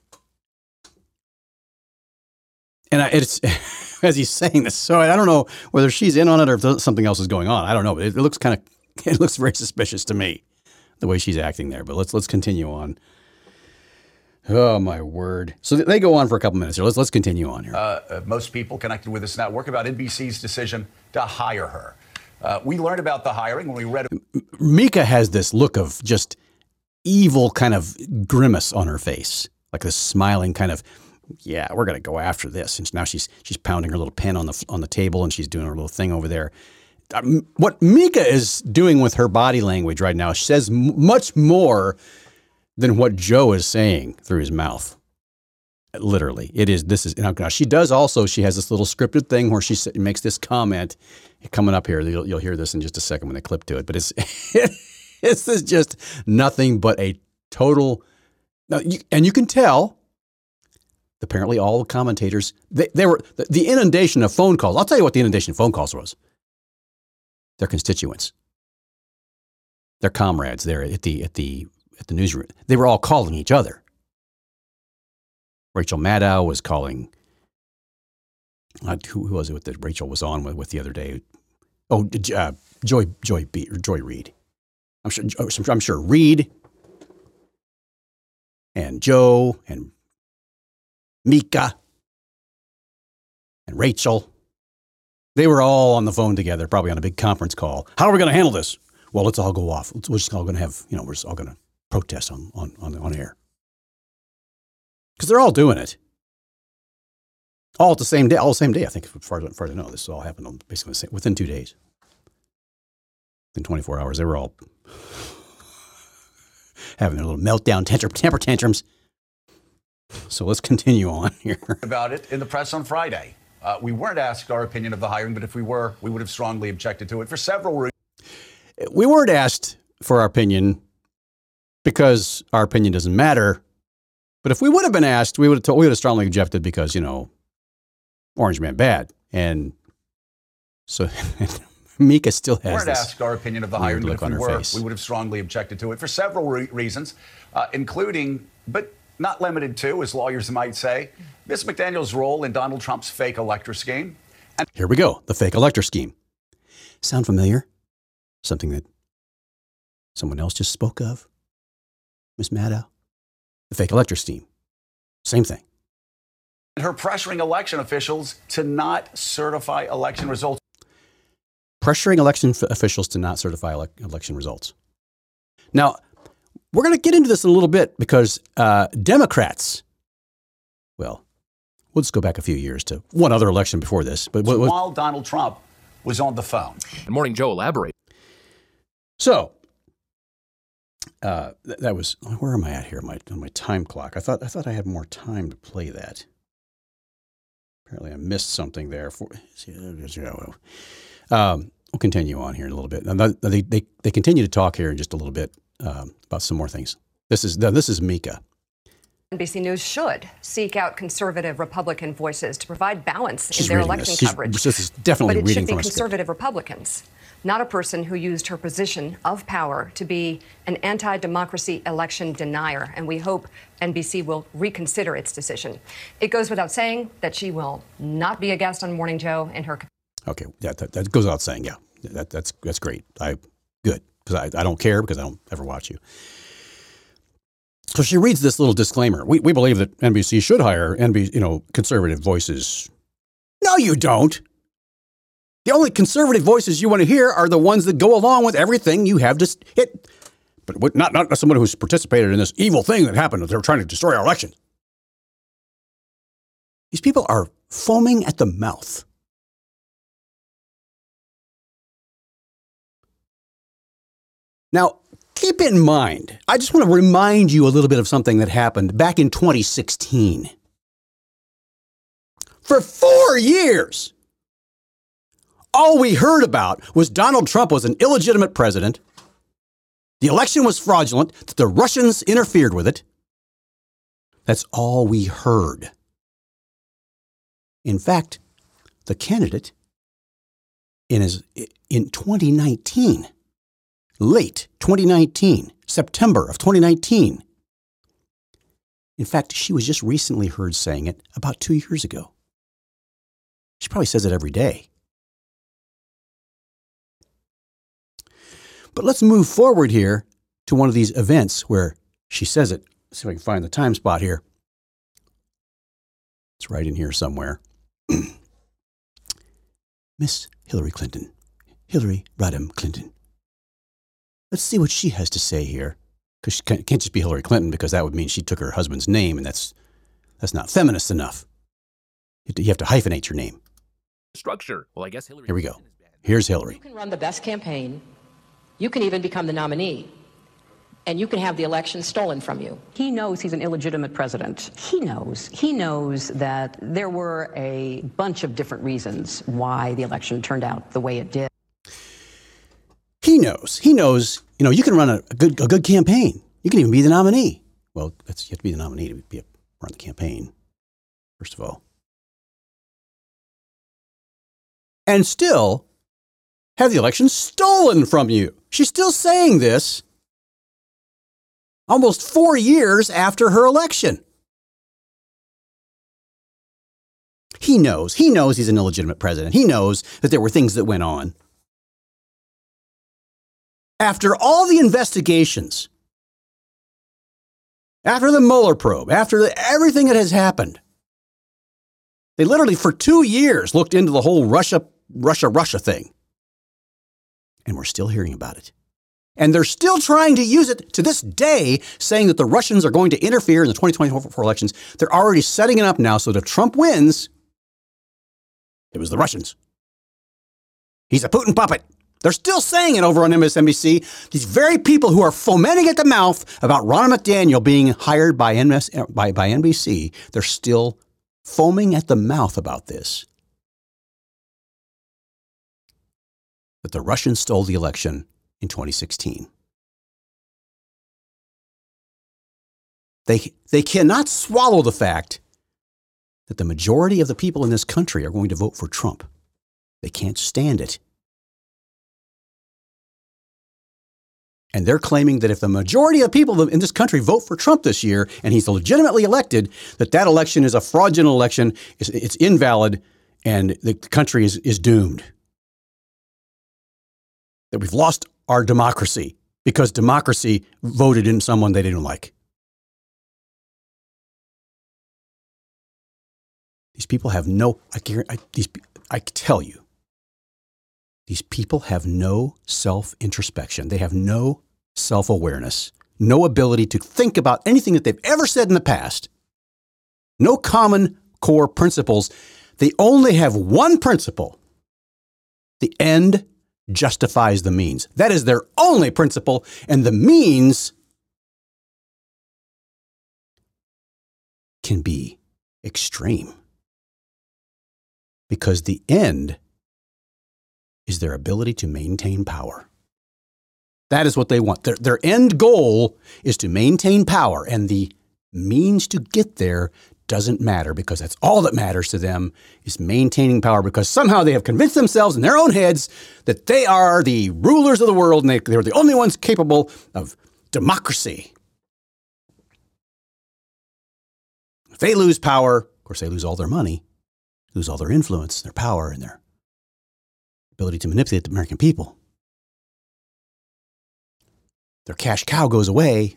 and I, it's as he's saying this. So I don't know whether she's in on it or if something else is going on. I don't know. But it, it looks kind of it looks very suspicious to me, the way she's acting there. But let's let's continue on. Oh, my word. So they go on for a couple minutes here. Let's let's continue on here. Uh, uh, most people connected with this network about N B C's decision to hire her. Uh, we learned about the hiring when we read. Mika has this look of just evil kind of grimace on her face, like this smiling kind of, yeah, we're going to go after this. And now she's she's pounding her little pen on the on the table, and she's doing her little thing over there. Um, what Mika is doing with her body language right now says m- much more than what Joe is saying through his mouth. Literally, it is. This is now. She does also. She has this little scripted thing where she makes this comment coming up here. You'll, you'll hear this in just a second when they clip to it. But it's it's this just nothing but a total. Now, you, and you can tell. Apparently, all the commentators they, they were the, the inundation of phone calls. I'll tell you what the inundation of phone calls was. Their constituents, their comrades there at the at the. At the newsroom, they were all calling each other. Rachel Maddow was calling. Uh, who, who was it that Rachel was on with, with the other day? Oh, uh, Joy Joy B, or Joy Reid. I'm sure. I'm sure Reid and Joe and Mika and Rachel. They were all on the phone together, probably on a big conference call. How are we going to handle this? Well, let's all go off. We're just all going to have. You know, we're just all going to. Protest on, on, on, on air. Because they're all doing it. All at the same day, all the same day, I think, as far as, as far as I know. This all happened on basically the same, within two days. Within twenty-four hours, they were all having their little meltdown, temper, temper tantrums. So let's continue on here. About it in the press on Friday. Uh, we weren't asked our opinion of the hiring, but if we were, we would have strongly objected to it for several reasons. We weren't asked for our opinion because our opinion doesn't matter. But if we would have been asked, we would have told, we would have strongly objected because, you know, Orange Man bad. And so Mika still has We weren't this asked our opinion of the hiring, but look if on we her were, face. we would have strongly objected to it for several re- reasons, uh, including, but not limited to, as lawyers might say, Miz McDaniel's role in Donald Trump's fake elector scheme. And Here we go, the fake elector scheme. Sound familiar? Something that someone else just spoke of? Miz Maddow? The fake elector scheme. Same thing. her pressuring election officials to not certify election results. Pressuring election f- officials to not certify ele- election results. Now, we're going to get into this in a little bit because uh, Democrats, well, we'll just go back a few years to one other election before this. But what, what, while Donald Trump was on the phone. Good morning, Joe. Elaborate. So uh, th- that was, where am I at here my, on my time clock? I thought I thought I had more time to play that. Apparently I missed something there. For, um, we'll continue on here in a little bit. And they, they, they continue to talk here in just a little bit um, about some more things. This is this is Mika. N B C News should seek out conservative Republican voices to provide balance She's in their reading election this. She's- coverage. This is definitely but it reading should be from a script. conservative Republicans, not a person who used her position of power to be an anti-democracy election denier. And we hope N B C will reconsider its decision. It goes without saying that she will not be a guest on Morning Joe in her. Okay, yeah, that, that goes without saying. Yeah, that, that's that's great. I good because I, I don't care because I don't ever watch you. So she reads this little disclaimer. We we believe that N B C should hire N B C, you know, conservative voices. No, you don't. The only conservative voices you want to hear are the ones that go along with everything you have to hit. But what, not not someone who's participated in this evil thing that happened. That they're trying to destroy our election. These people are foaming at the mouth. Now, keep in mind, I just want to remind you a little bit of something that happened back in twenty sixteen. For four years, all we heard about was Donald Trump was an illegitimate president. The election was fraudulent, that the Russians interfered with it. That's all we heard. In fact, the candidate in his, in twenty nineteen, late twenty nineteen, September of twenty nineteen. In fact, she was just recently heard saying it about two years ago. She probably says it every day. But let's move forward here to one of these events where she says it. Let's see if I can find the time spot here. It's right in here somewhere. Miss Hillary Clinton. Hillary Rodham Clinton. Let's see what she has to say here. Because she can't, can't just be Hillary Clinton because that would mean she took her husband's name, and that's that's not feminist enough. You have to, you have to hyphenate your name. Structure. Well, I guess Hillary. Here we go. Here's Hillary. You can run the best campaign. You can even become the nominee. And you can have the election stolen from you. He knows he's an illegitimate president. He knows. He knows that there were a bunch of different reasons why the election turned out the way it did. He knows. He knows, you know, you can run a, a good a good campaign. You can even be the nominee. Well, that's, you have to be the nominee to be a, run the campaign, first of all. And still have the election stolen from you. She's still saying this almost four years after her election. He knows. He knows he's an illegitimate president. He knows that there were things that went on. After all the investigations, after the Mueller probe, after the, everything that has happened, they literally for two years looked into the whole Russia, Russia, Russia thing. And we're still hearing about it. And they're still trying to use it to this day, saying that the Russians are going to interfere in the twenty twenty-four elections. They're already setting it up now so that if Trump wins, it was the Russians. He's a Putin puppet. They're still saying it over on M S N B C. These very people who are fomenting at the mouth about Ronna McDaniel being hired by, N B C, by, by N B C, they're still foaming at the mouth about this. that the Russians stole the election in twenty sixteen. They, they cannot swallow the fact that the majority of the people in this country are going to vote for Trump. They can't stand it. And they're claiming that if the majority of people in this country vote for Trump this year and he's legitimately elected, that that election is a fraudulent election, it's, it's invalid, and the country is, is doomed. That we've lost our democracy because democracy voted in someone they didn't like. These people have no, I, I, these, I tell you, these people have no self-introspection. They have no self-awareness, no ability to think about anything that they've ever said in the past, no common core principles. They only have one principle. The end justifies the means. That is their only principle, and the means can be extreme. Because the end is their ability to maintain power. That is what they want. Their, their end goal is to maintain power, and the means to get there doesn't matter, because that's all that matters to them, is maintaining power, because somehow they have convinced themselves in their own heads that they are the rulers of the world and they, they're the only ones capable of democracy. If they lose power, of course they lose all their money, lose all their influence, their power, and their ability to manipulate the American people. Their cash cow goes away.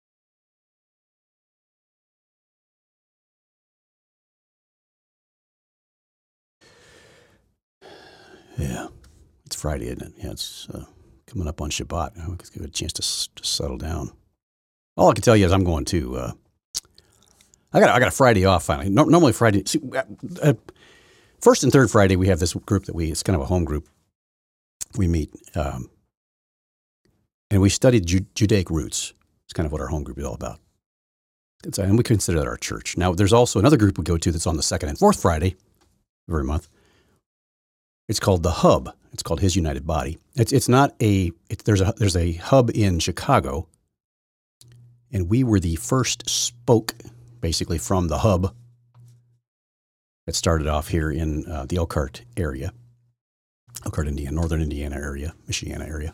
Yeah, it's Friday, isn't it? Yeah, it's uh, coming up on Shabbat. I give it a chance to, s- to settle down. All I can tell you is I'm going to. Uh, I got I got a Friday off finally. No, normally Friday. See, uh, first and third Friday we have this group that we. It's kind of a home group. We meet um, and we studied Ju- Judaic roots. It's kind of what our home group is all about. It's, and we consider that our church. Now, there's also another group we go to that's on the second and fourth Friday of every month. It's called the Hub. It's called His United Body. It's it's not a. It, there's a there's a hub in Chicago, and we were the first spoke, basically, from the hub that started off here in uh, the Elkhart area, Elkhart, Indiana, northern Indiana area, Michiana area.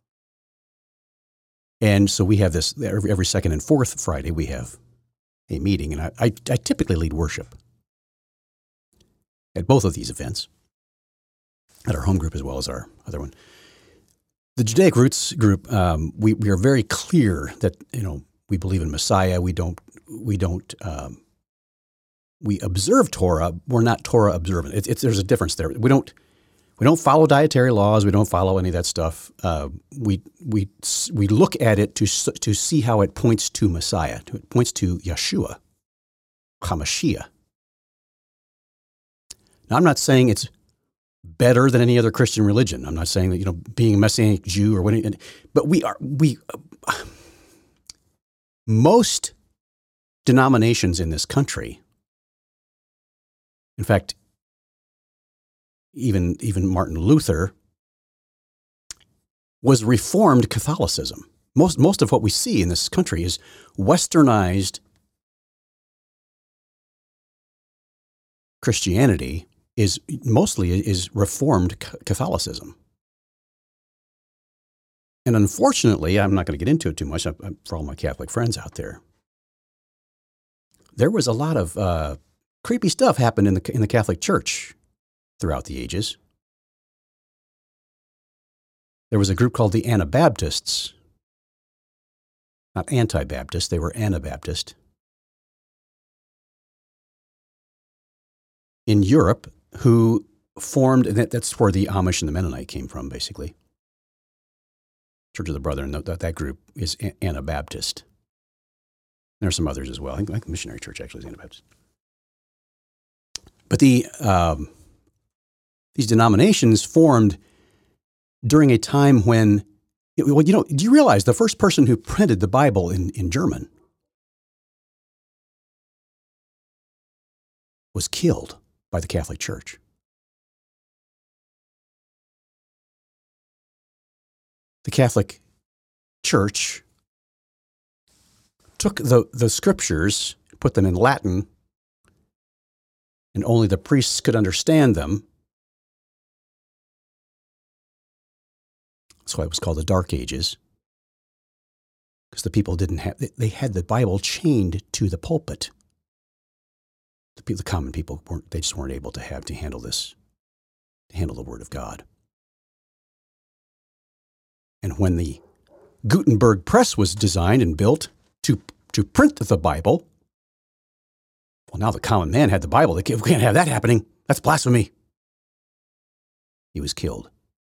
And so we have this every, every second and fourth Friday. We have a meeting, and I, I, I typically lead worship at both of these events, at our home group as well as our other one. The Judaic Roots group, um, we we are very clear that you know we believe in Messiah. We don't we don't um, we observe Torah. We're not Torah observant. It's, it's there's a difference there. We don't we don't follow dietary laws. We don't follow any of that stuff. Uh, we we we look at it to to see how it points to Messiah. It points to Yeshua, HaMashiach. Now, I'm not saying it's better than any other Christian religion. I'm not saying that, you know, being a Messianic Jew or what, but we are, we, uh, most denominations in this country, in fact, even, even Martin Luther was Reformed Catholicism. Most, most of what we see in this country is westernized Christianity is mostly is Reformed Catholicism. And unfortunately, I'm not going to get into it too much for all my Catholic friends out there. There was a lot of uh, creepy stuff happened in the in the Catholic Church throughout the ages. There was a group called the Anabaptists. Not anti-Baptist, they were Anabaptist. In Europe, who formed, and that, that's where the Amish and the Mennonite came from, basically. Church of the Brethren, that, that group is Anabaptist. There are some others as well. I think, I think the Missionary Church actually is Anabaptist. But the um, these denominations formed during a time when, well, you know, do you realize the first person who printed the Bible in, in German was killed by the Catholic Church? the Catholic Church took the, the scriptures, put them in Latin, and only the priests could understand them. That's why it was called the Dark Ages, because the people didn't have, they had the Bible chained to the pulpit. The, people, the common people weren't, they just weren't able to have to handle this, to handle the Word of God. And when the Gutenberg press was designed and built to, to print the Bible, well, now the common man had the Bible. They can't, we can't have that happening. That's blasphemy. He was killed.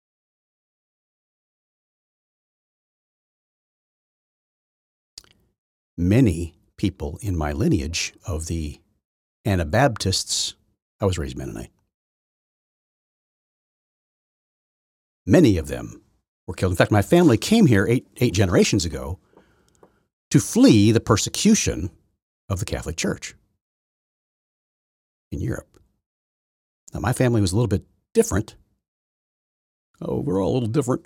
Many people in my lineage of the Anabaptists, I was raised Mennonite. Many of them were killed. In fact, my family came here eight, eight generations ago to flee the persecution of the Catholic Church in Europe. Now, my family was a little bit different. Oh, we're all a little different.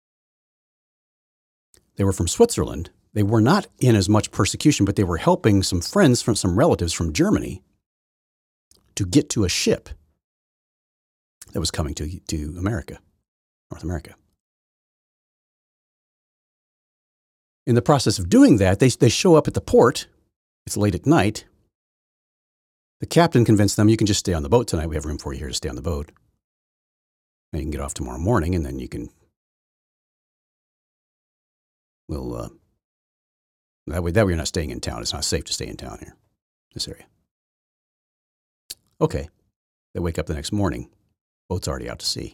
They were from Switzerland. They were not in as much persecution, but they were helping some friends from some relatives from Germany to get to a ship that was coming to, to America, North America. In the process of doing that, they, they show up at the port. It's late at night. The captain convinced them, you can just stay on the boat tonight. We have room for you here to stay on the boat. And you can get off tomorrow morning, and then you can, we'll, uh, that way, that way you're not staying in town. It's not safe to stay in town here, this area. Okay. They wake up the next morning. Boat's already out to sea.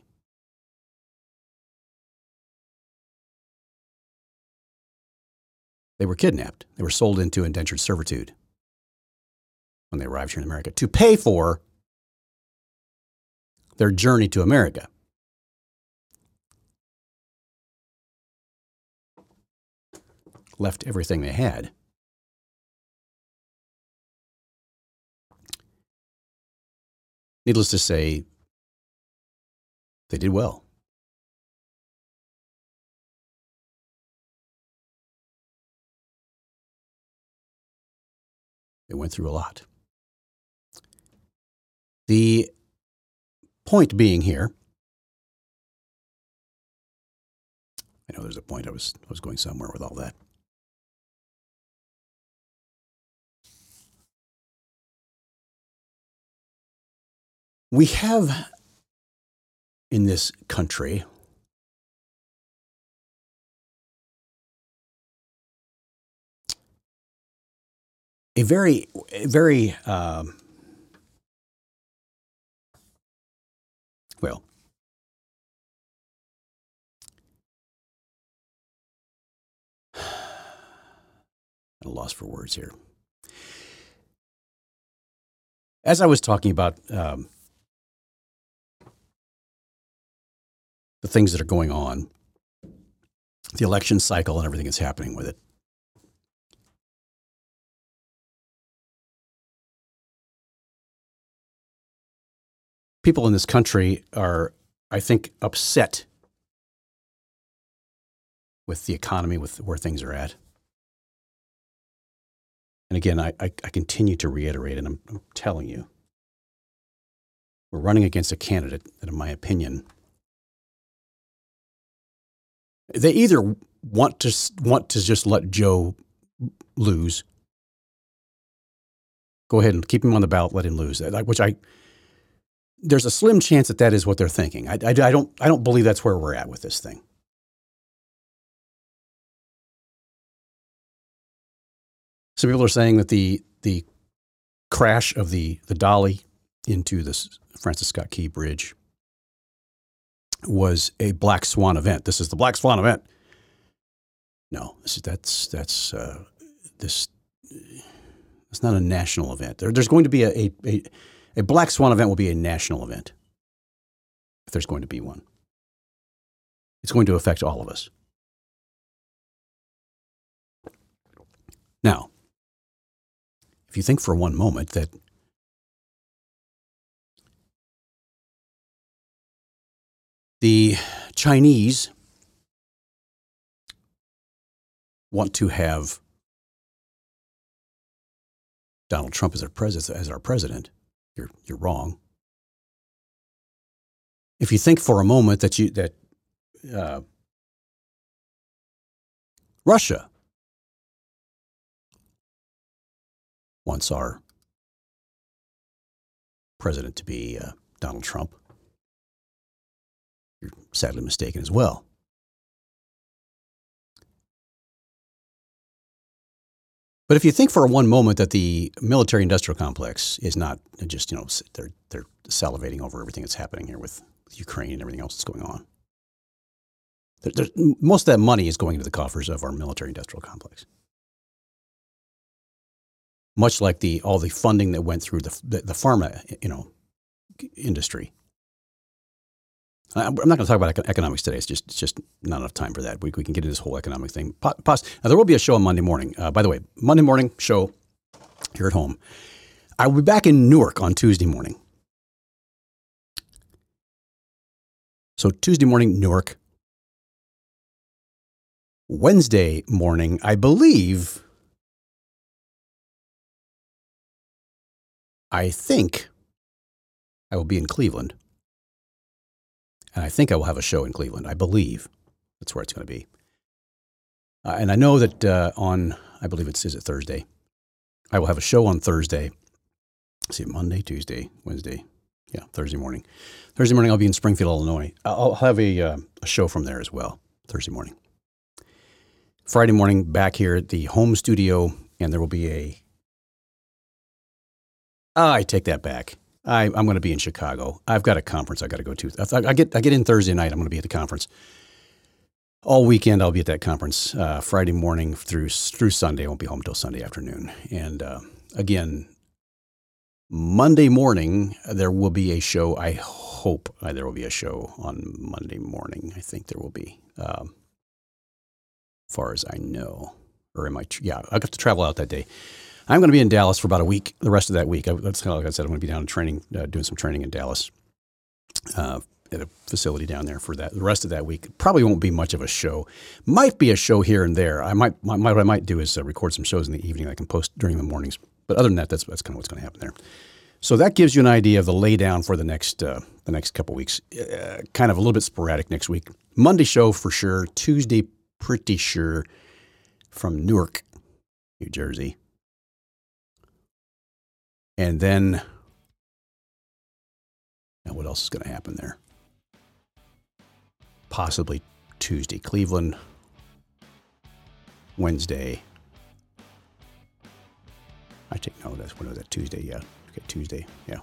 They were kidnapped. They were sold into indentured servitude when they arrived here in America to pay for their journey to America. Left everything they had. Needless to say, they did well. They went through a lot. The point being here, I know there's a point. I was I was going somewhere with all that. We have in this country a very, a very, um, well, at a loss for words here. As I was talking about um, the things that are going on, the election cycle and everything that's happening with it, people in this country are, I think, upset with the economy, with where things are at. And again, I, I, I continue to reiterate, and I'm, I'm telling you, we're running against a candidate that, in my opinion, they either want to want to just let Joe lose, go ahead and keep him on the ballot, let him lose, which I, there's a slim chance that that is what they're thinking. I, I, I don't I don't believe that's where we're at with this thing. Some people are saying that the the crash of the, the Dolly into the Francis Scott Key Bridge was a black swan event. This is the black swan event. No, this is, that's that's uh, this. It's not a national event. There, there's going to be a, a a a black swan event will be a national event if there's going to be one. It's going to affect all of us. Now, if you think for one moment that the Chinese want to have Donald Trump as our president, as our president, you're you're wrong. If you think for a moment that you that uh, Russia wants our president to be uh, Donald Trump, you're sadly mistaken as well. But if you think for one moment that the military-industrial complex is not just, you know, they're they're salivating over everything that's happening here with Ukraine and everything else that's going on. There, there, most of that money is going into the coffers of our military-industrial complex. Much like the all the funding that went through the the, the pharma, you know, industry. I'm not going to talk about economics today. It's just it's just not enough time for that. We, we can get into this whole economic thing. Now, there will be a show on Monday morning. Uh, by the way, Monday morning show here at home. I will be back in Newark on Tuesday morning. So Tuesday morning, Newark. Wednesday morning, I believe, I think I will be in Cleveland. And I think I will have a show in Cleveland. I believe that's where it's going to be. Uh, and I know that uh, on, I believe it's, is it Thursday? I will have a show on Thursday. Let's see, Monday, Tuesday, Wednesday. Yeah, Thursday morning. Thursday morning, I'll be in Springfield, Illinois. I'll have a, uh, a show from there as well, Thursday morning. Friday morning, back here at the home studio, and there will be a, oh, I take that back. I, I'm going to be in Chicago. I've got a conference I got to go to. I, I get I get in Thursday night. I'm going to be at the conference. All weekend I'll be at that conference. Uh, Friday morning through through Sunday. I won't be home until Sunday afternoon. And uh, again, Monday morning there will be a show. I hope uh, there will be a show on Monday morning. I think there will be, um, as far as I know. Or am I? Yeah, I have to travel out that day. I'm going to be in Dallas for about a week, the rest of that week. I, that's kind of like I said, I'm going to be down in training, uh, doing some training in Dallas uh, at a facility down there for that. The rest of that week probably won't be much of a show. Might be a show here and there. I might, my, what I might do is uh, record some shows in the evening I can post during the mornings. But other than that, that's, that's kind of what's going to happen there. So that gives you an idea of the laydown for the next uh, the next couple weeks. Uh, kind of a little bit sporadic next week. Monday show for sure. Tuesday, pretty sure, from Newark, New Jersey. And then, now what else is going to happen there? Possibly Tuesday, Cleveland. Wednesday. I take no, that's when was that? Tuesday, yeah. Okay, Tuesday, yeah.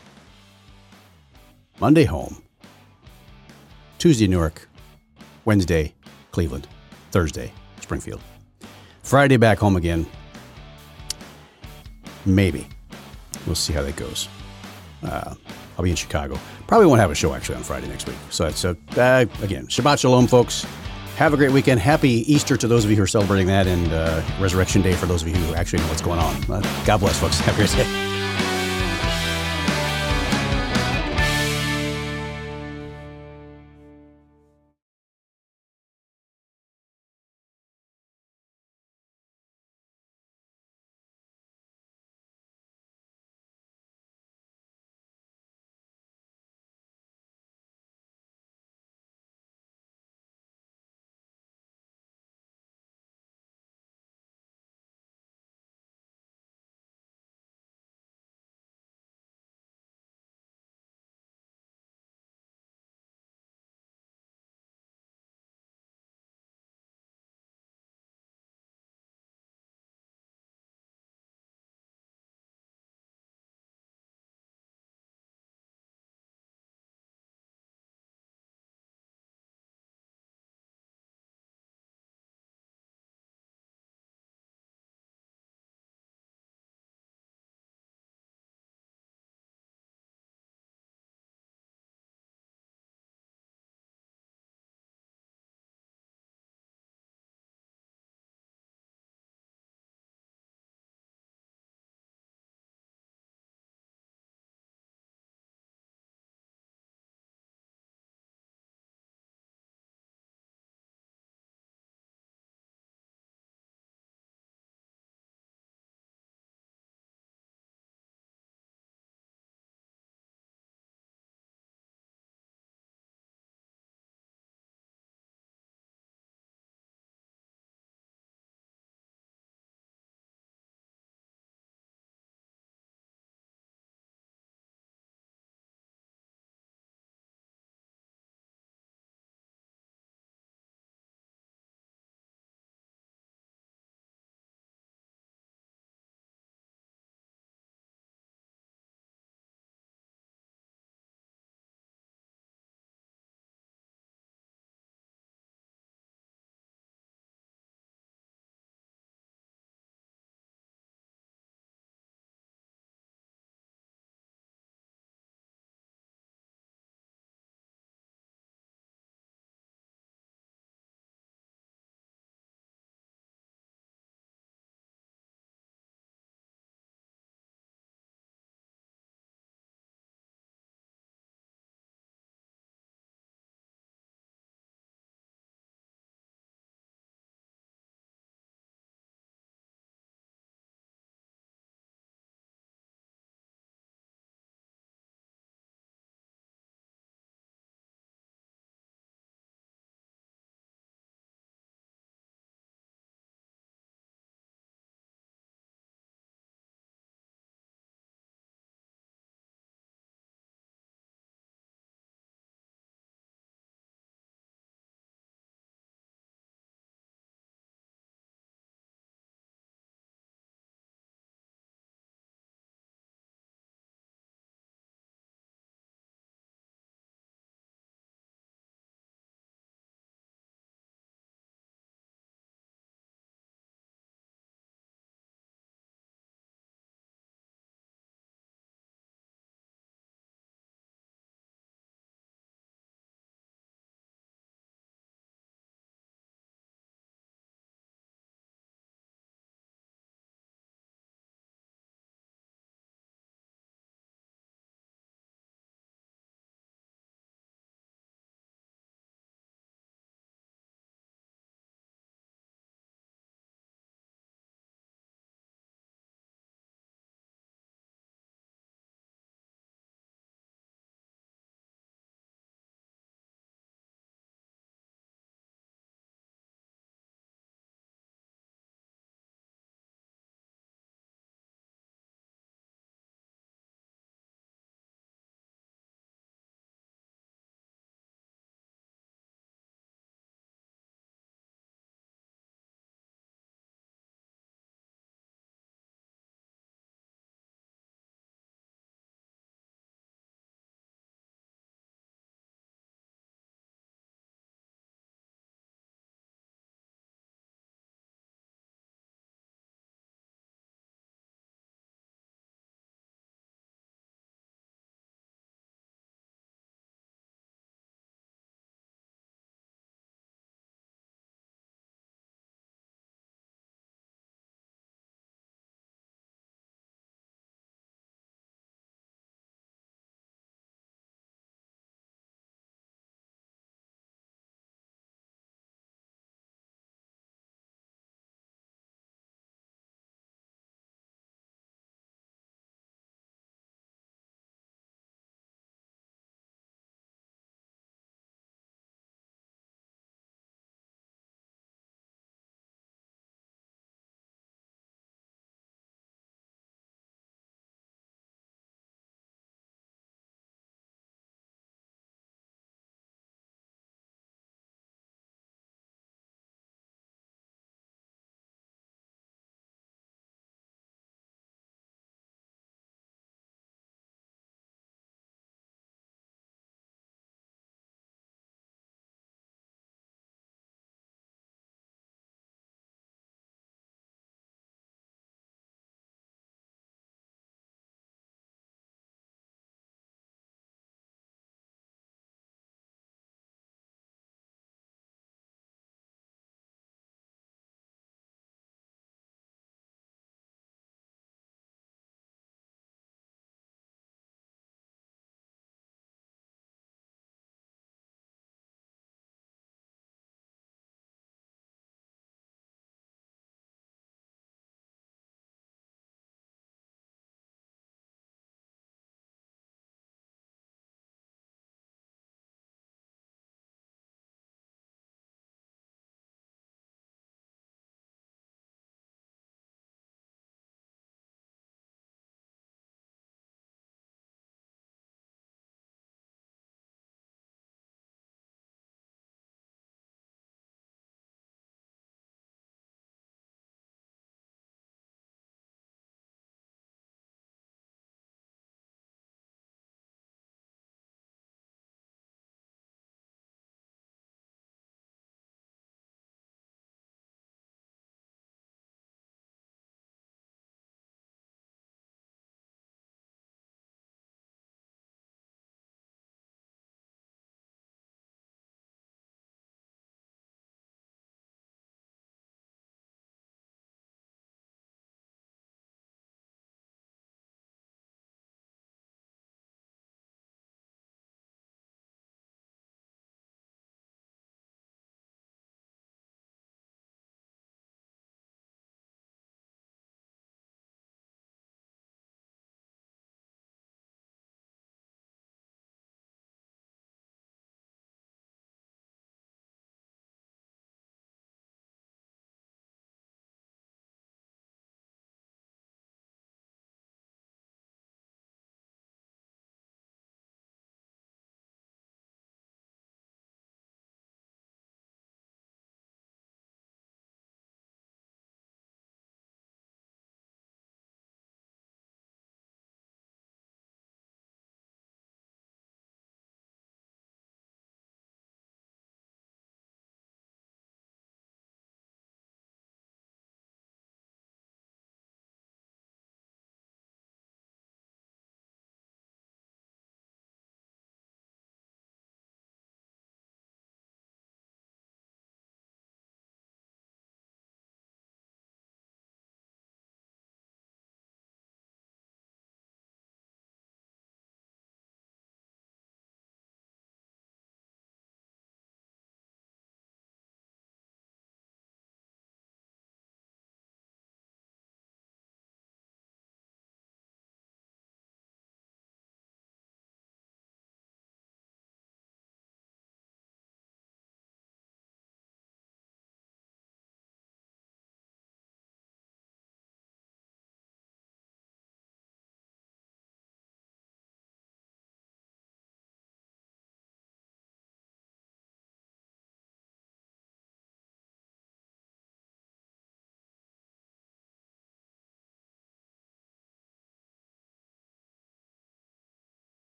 Monday, home. Tuesday, Newark. Wednesday, Cleveland. Thursday, Springfield. Friday, back home again. Maybe. We'll see how that goes. Uh, I'll be in Chicago. Probably won't have a show actually on Friday next week. So, so uh, again, Shabbat Shalom, folks. Have a great weekend. Happy Easter to those of you who are celebrating that, and uh, Resurrection Day for those of you who actually know what's going on. Uh, God bless, folks. Have a great day.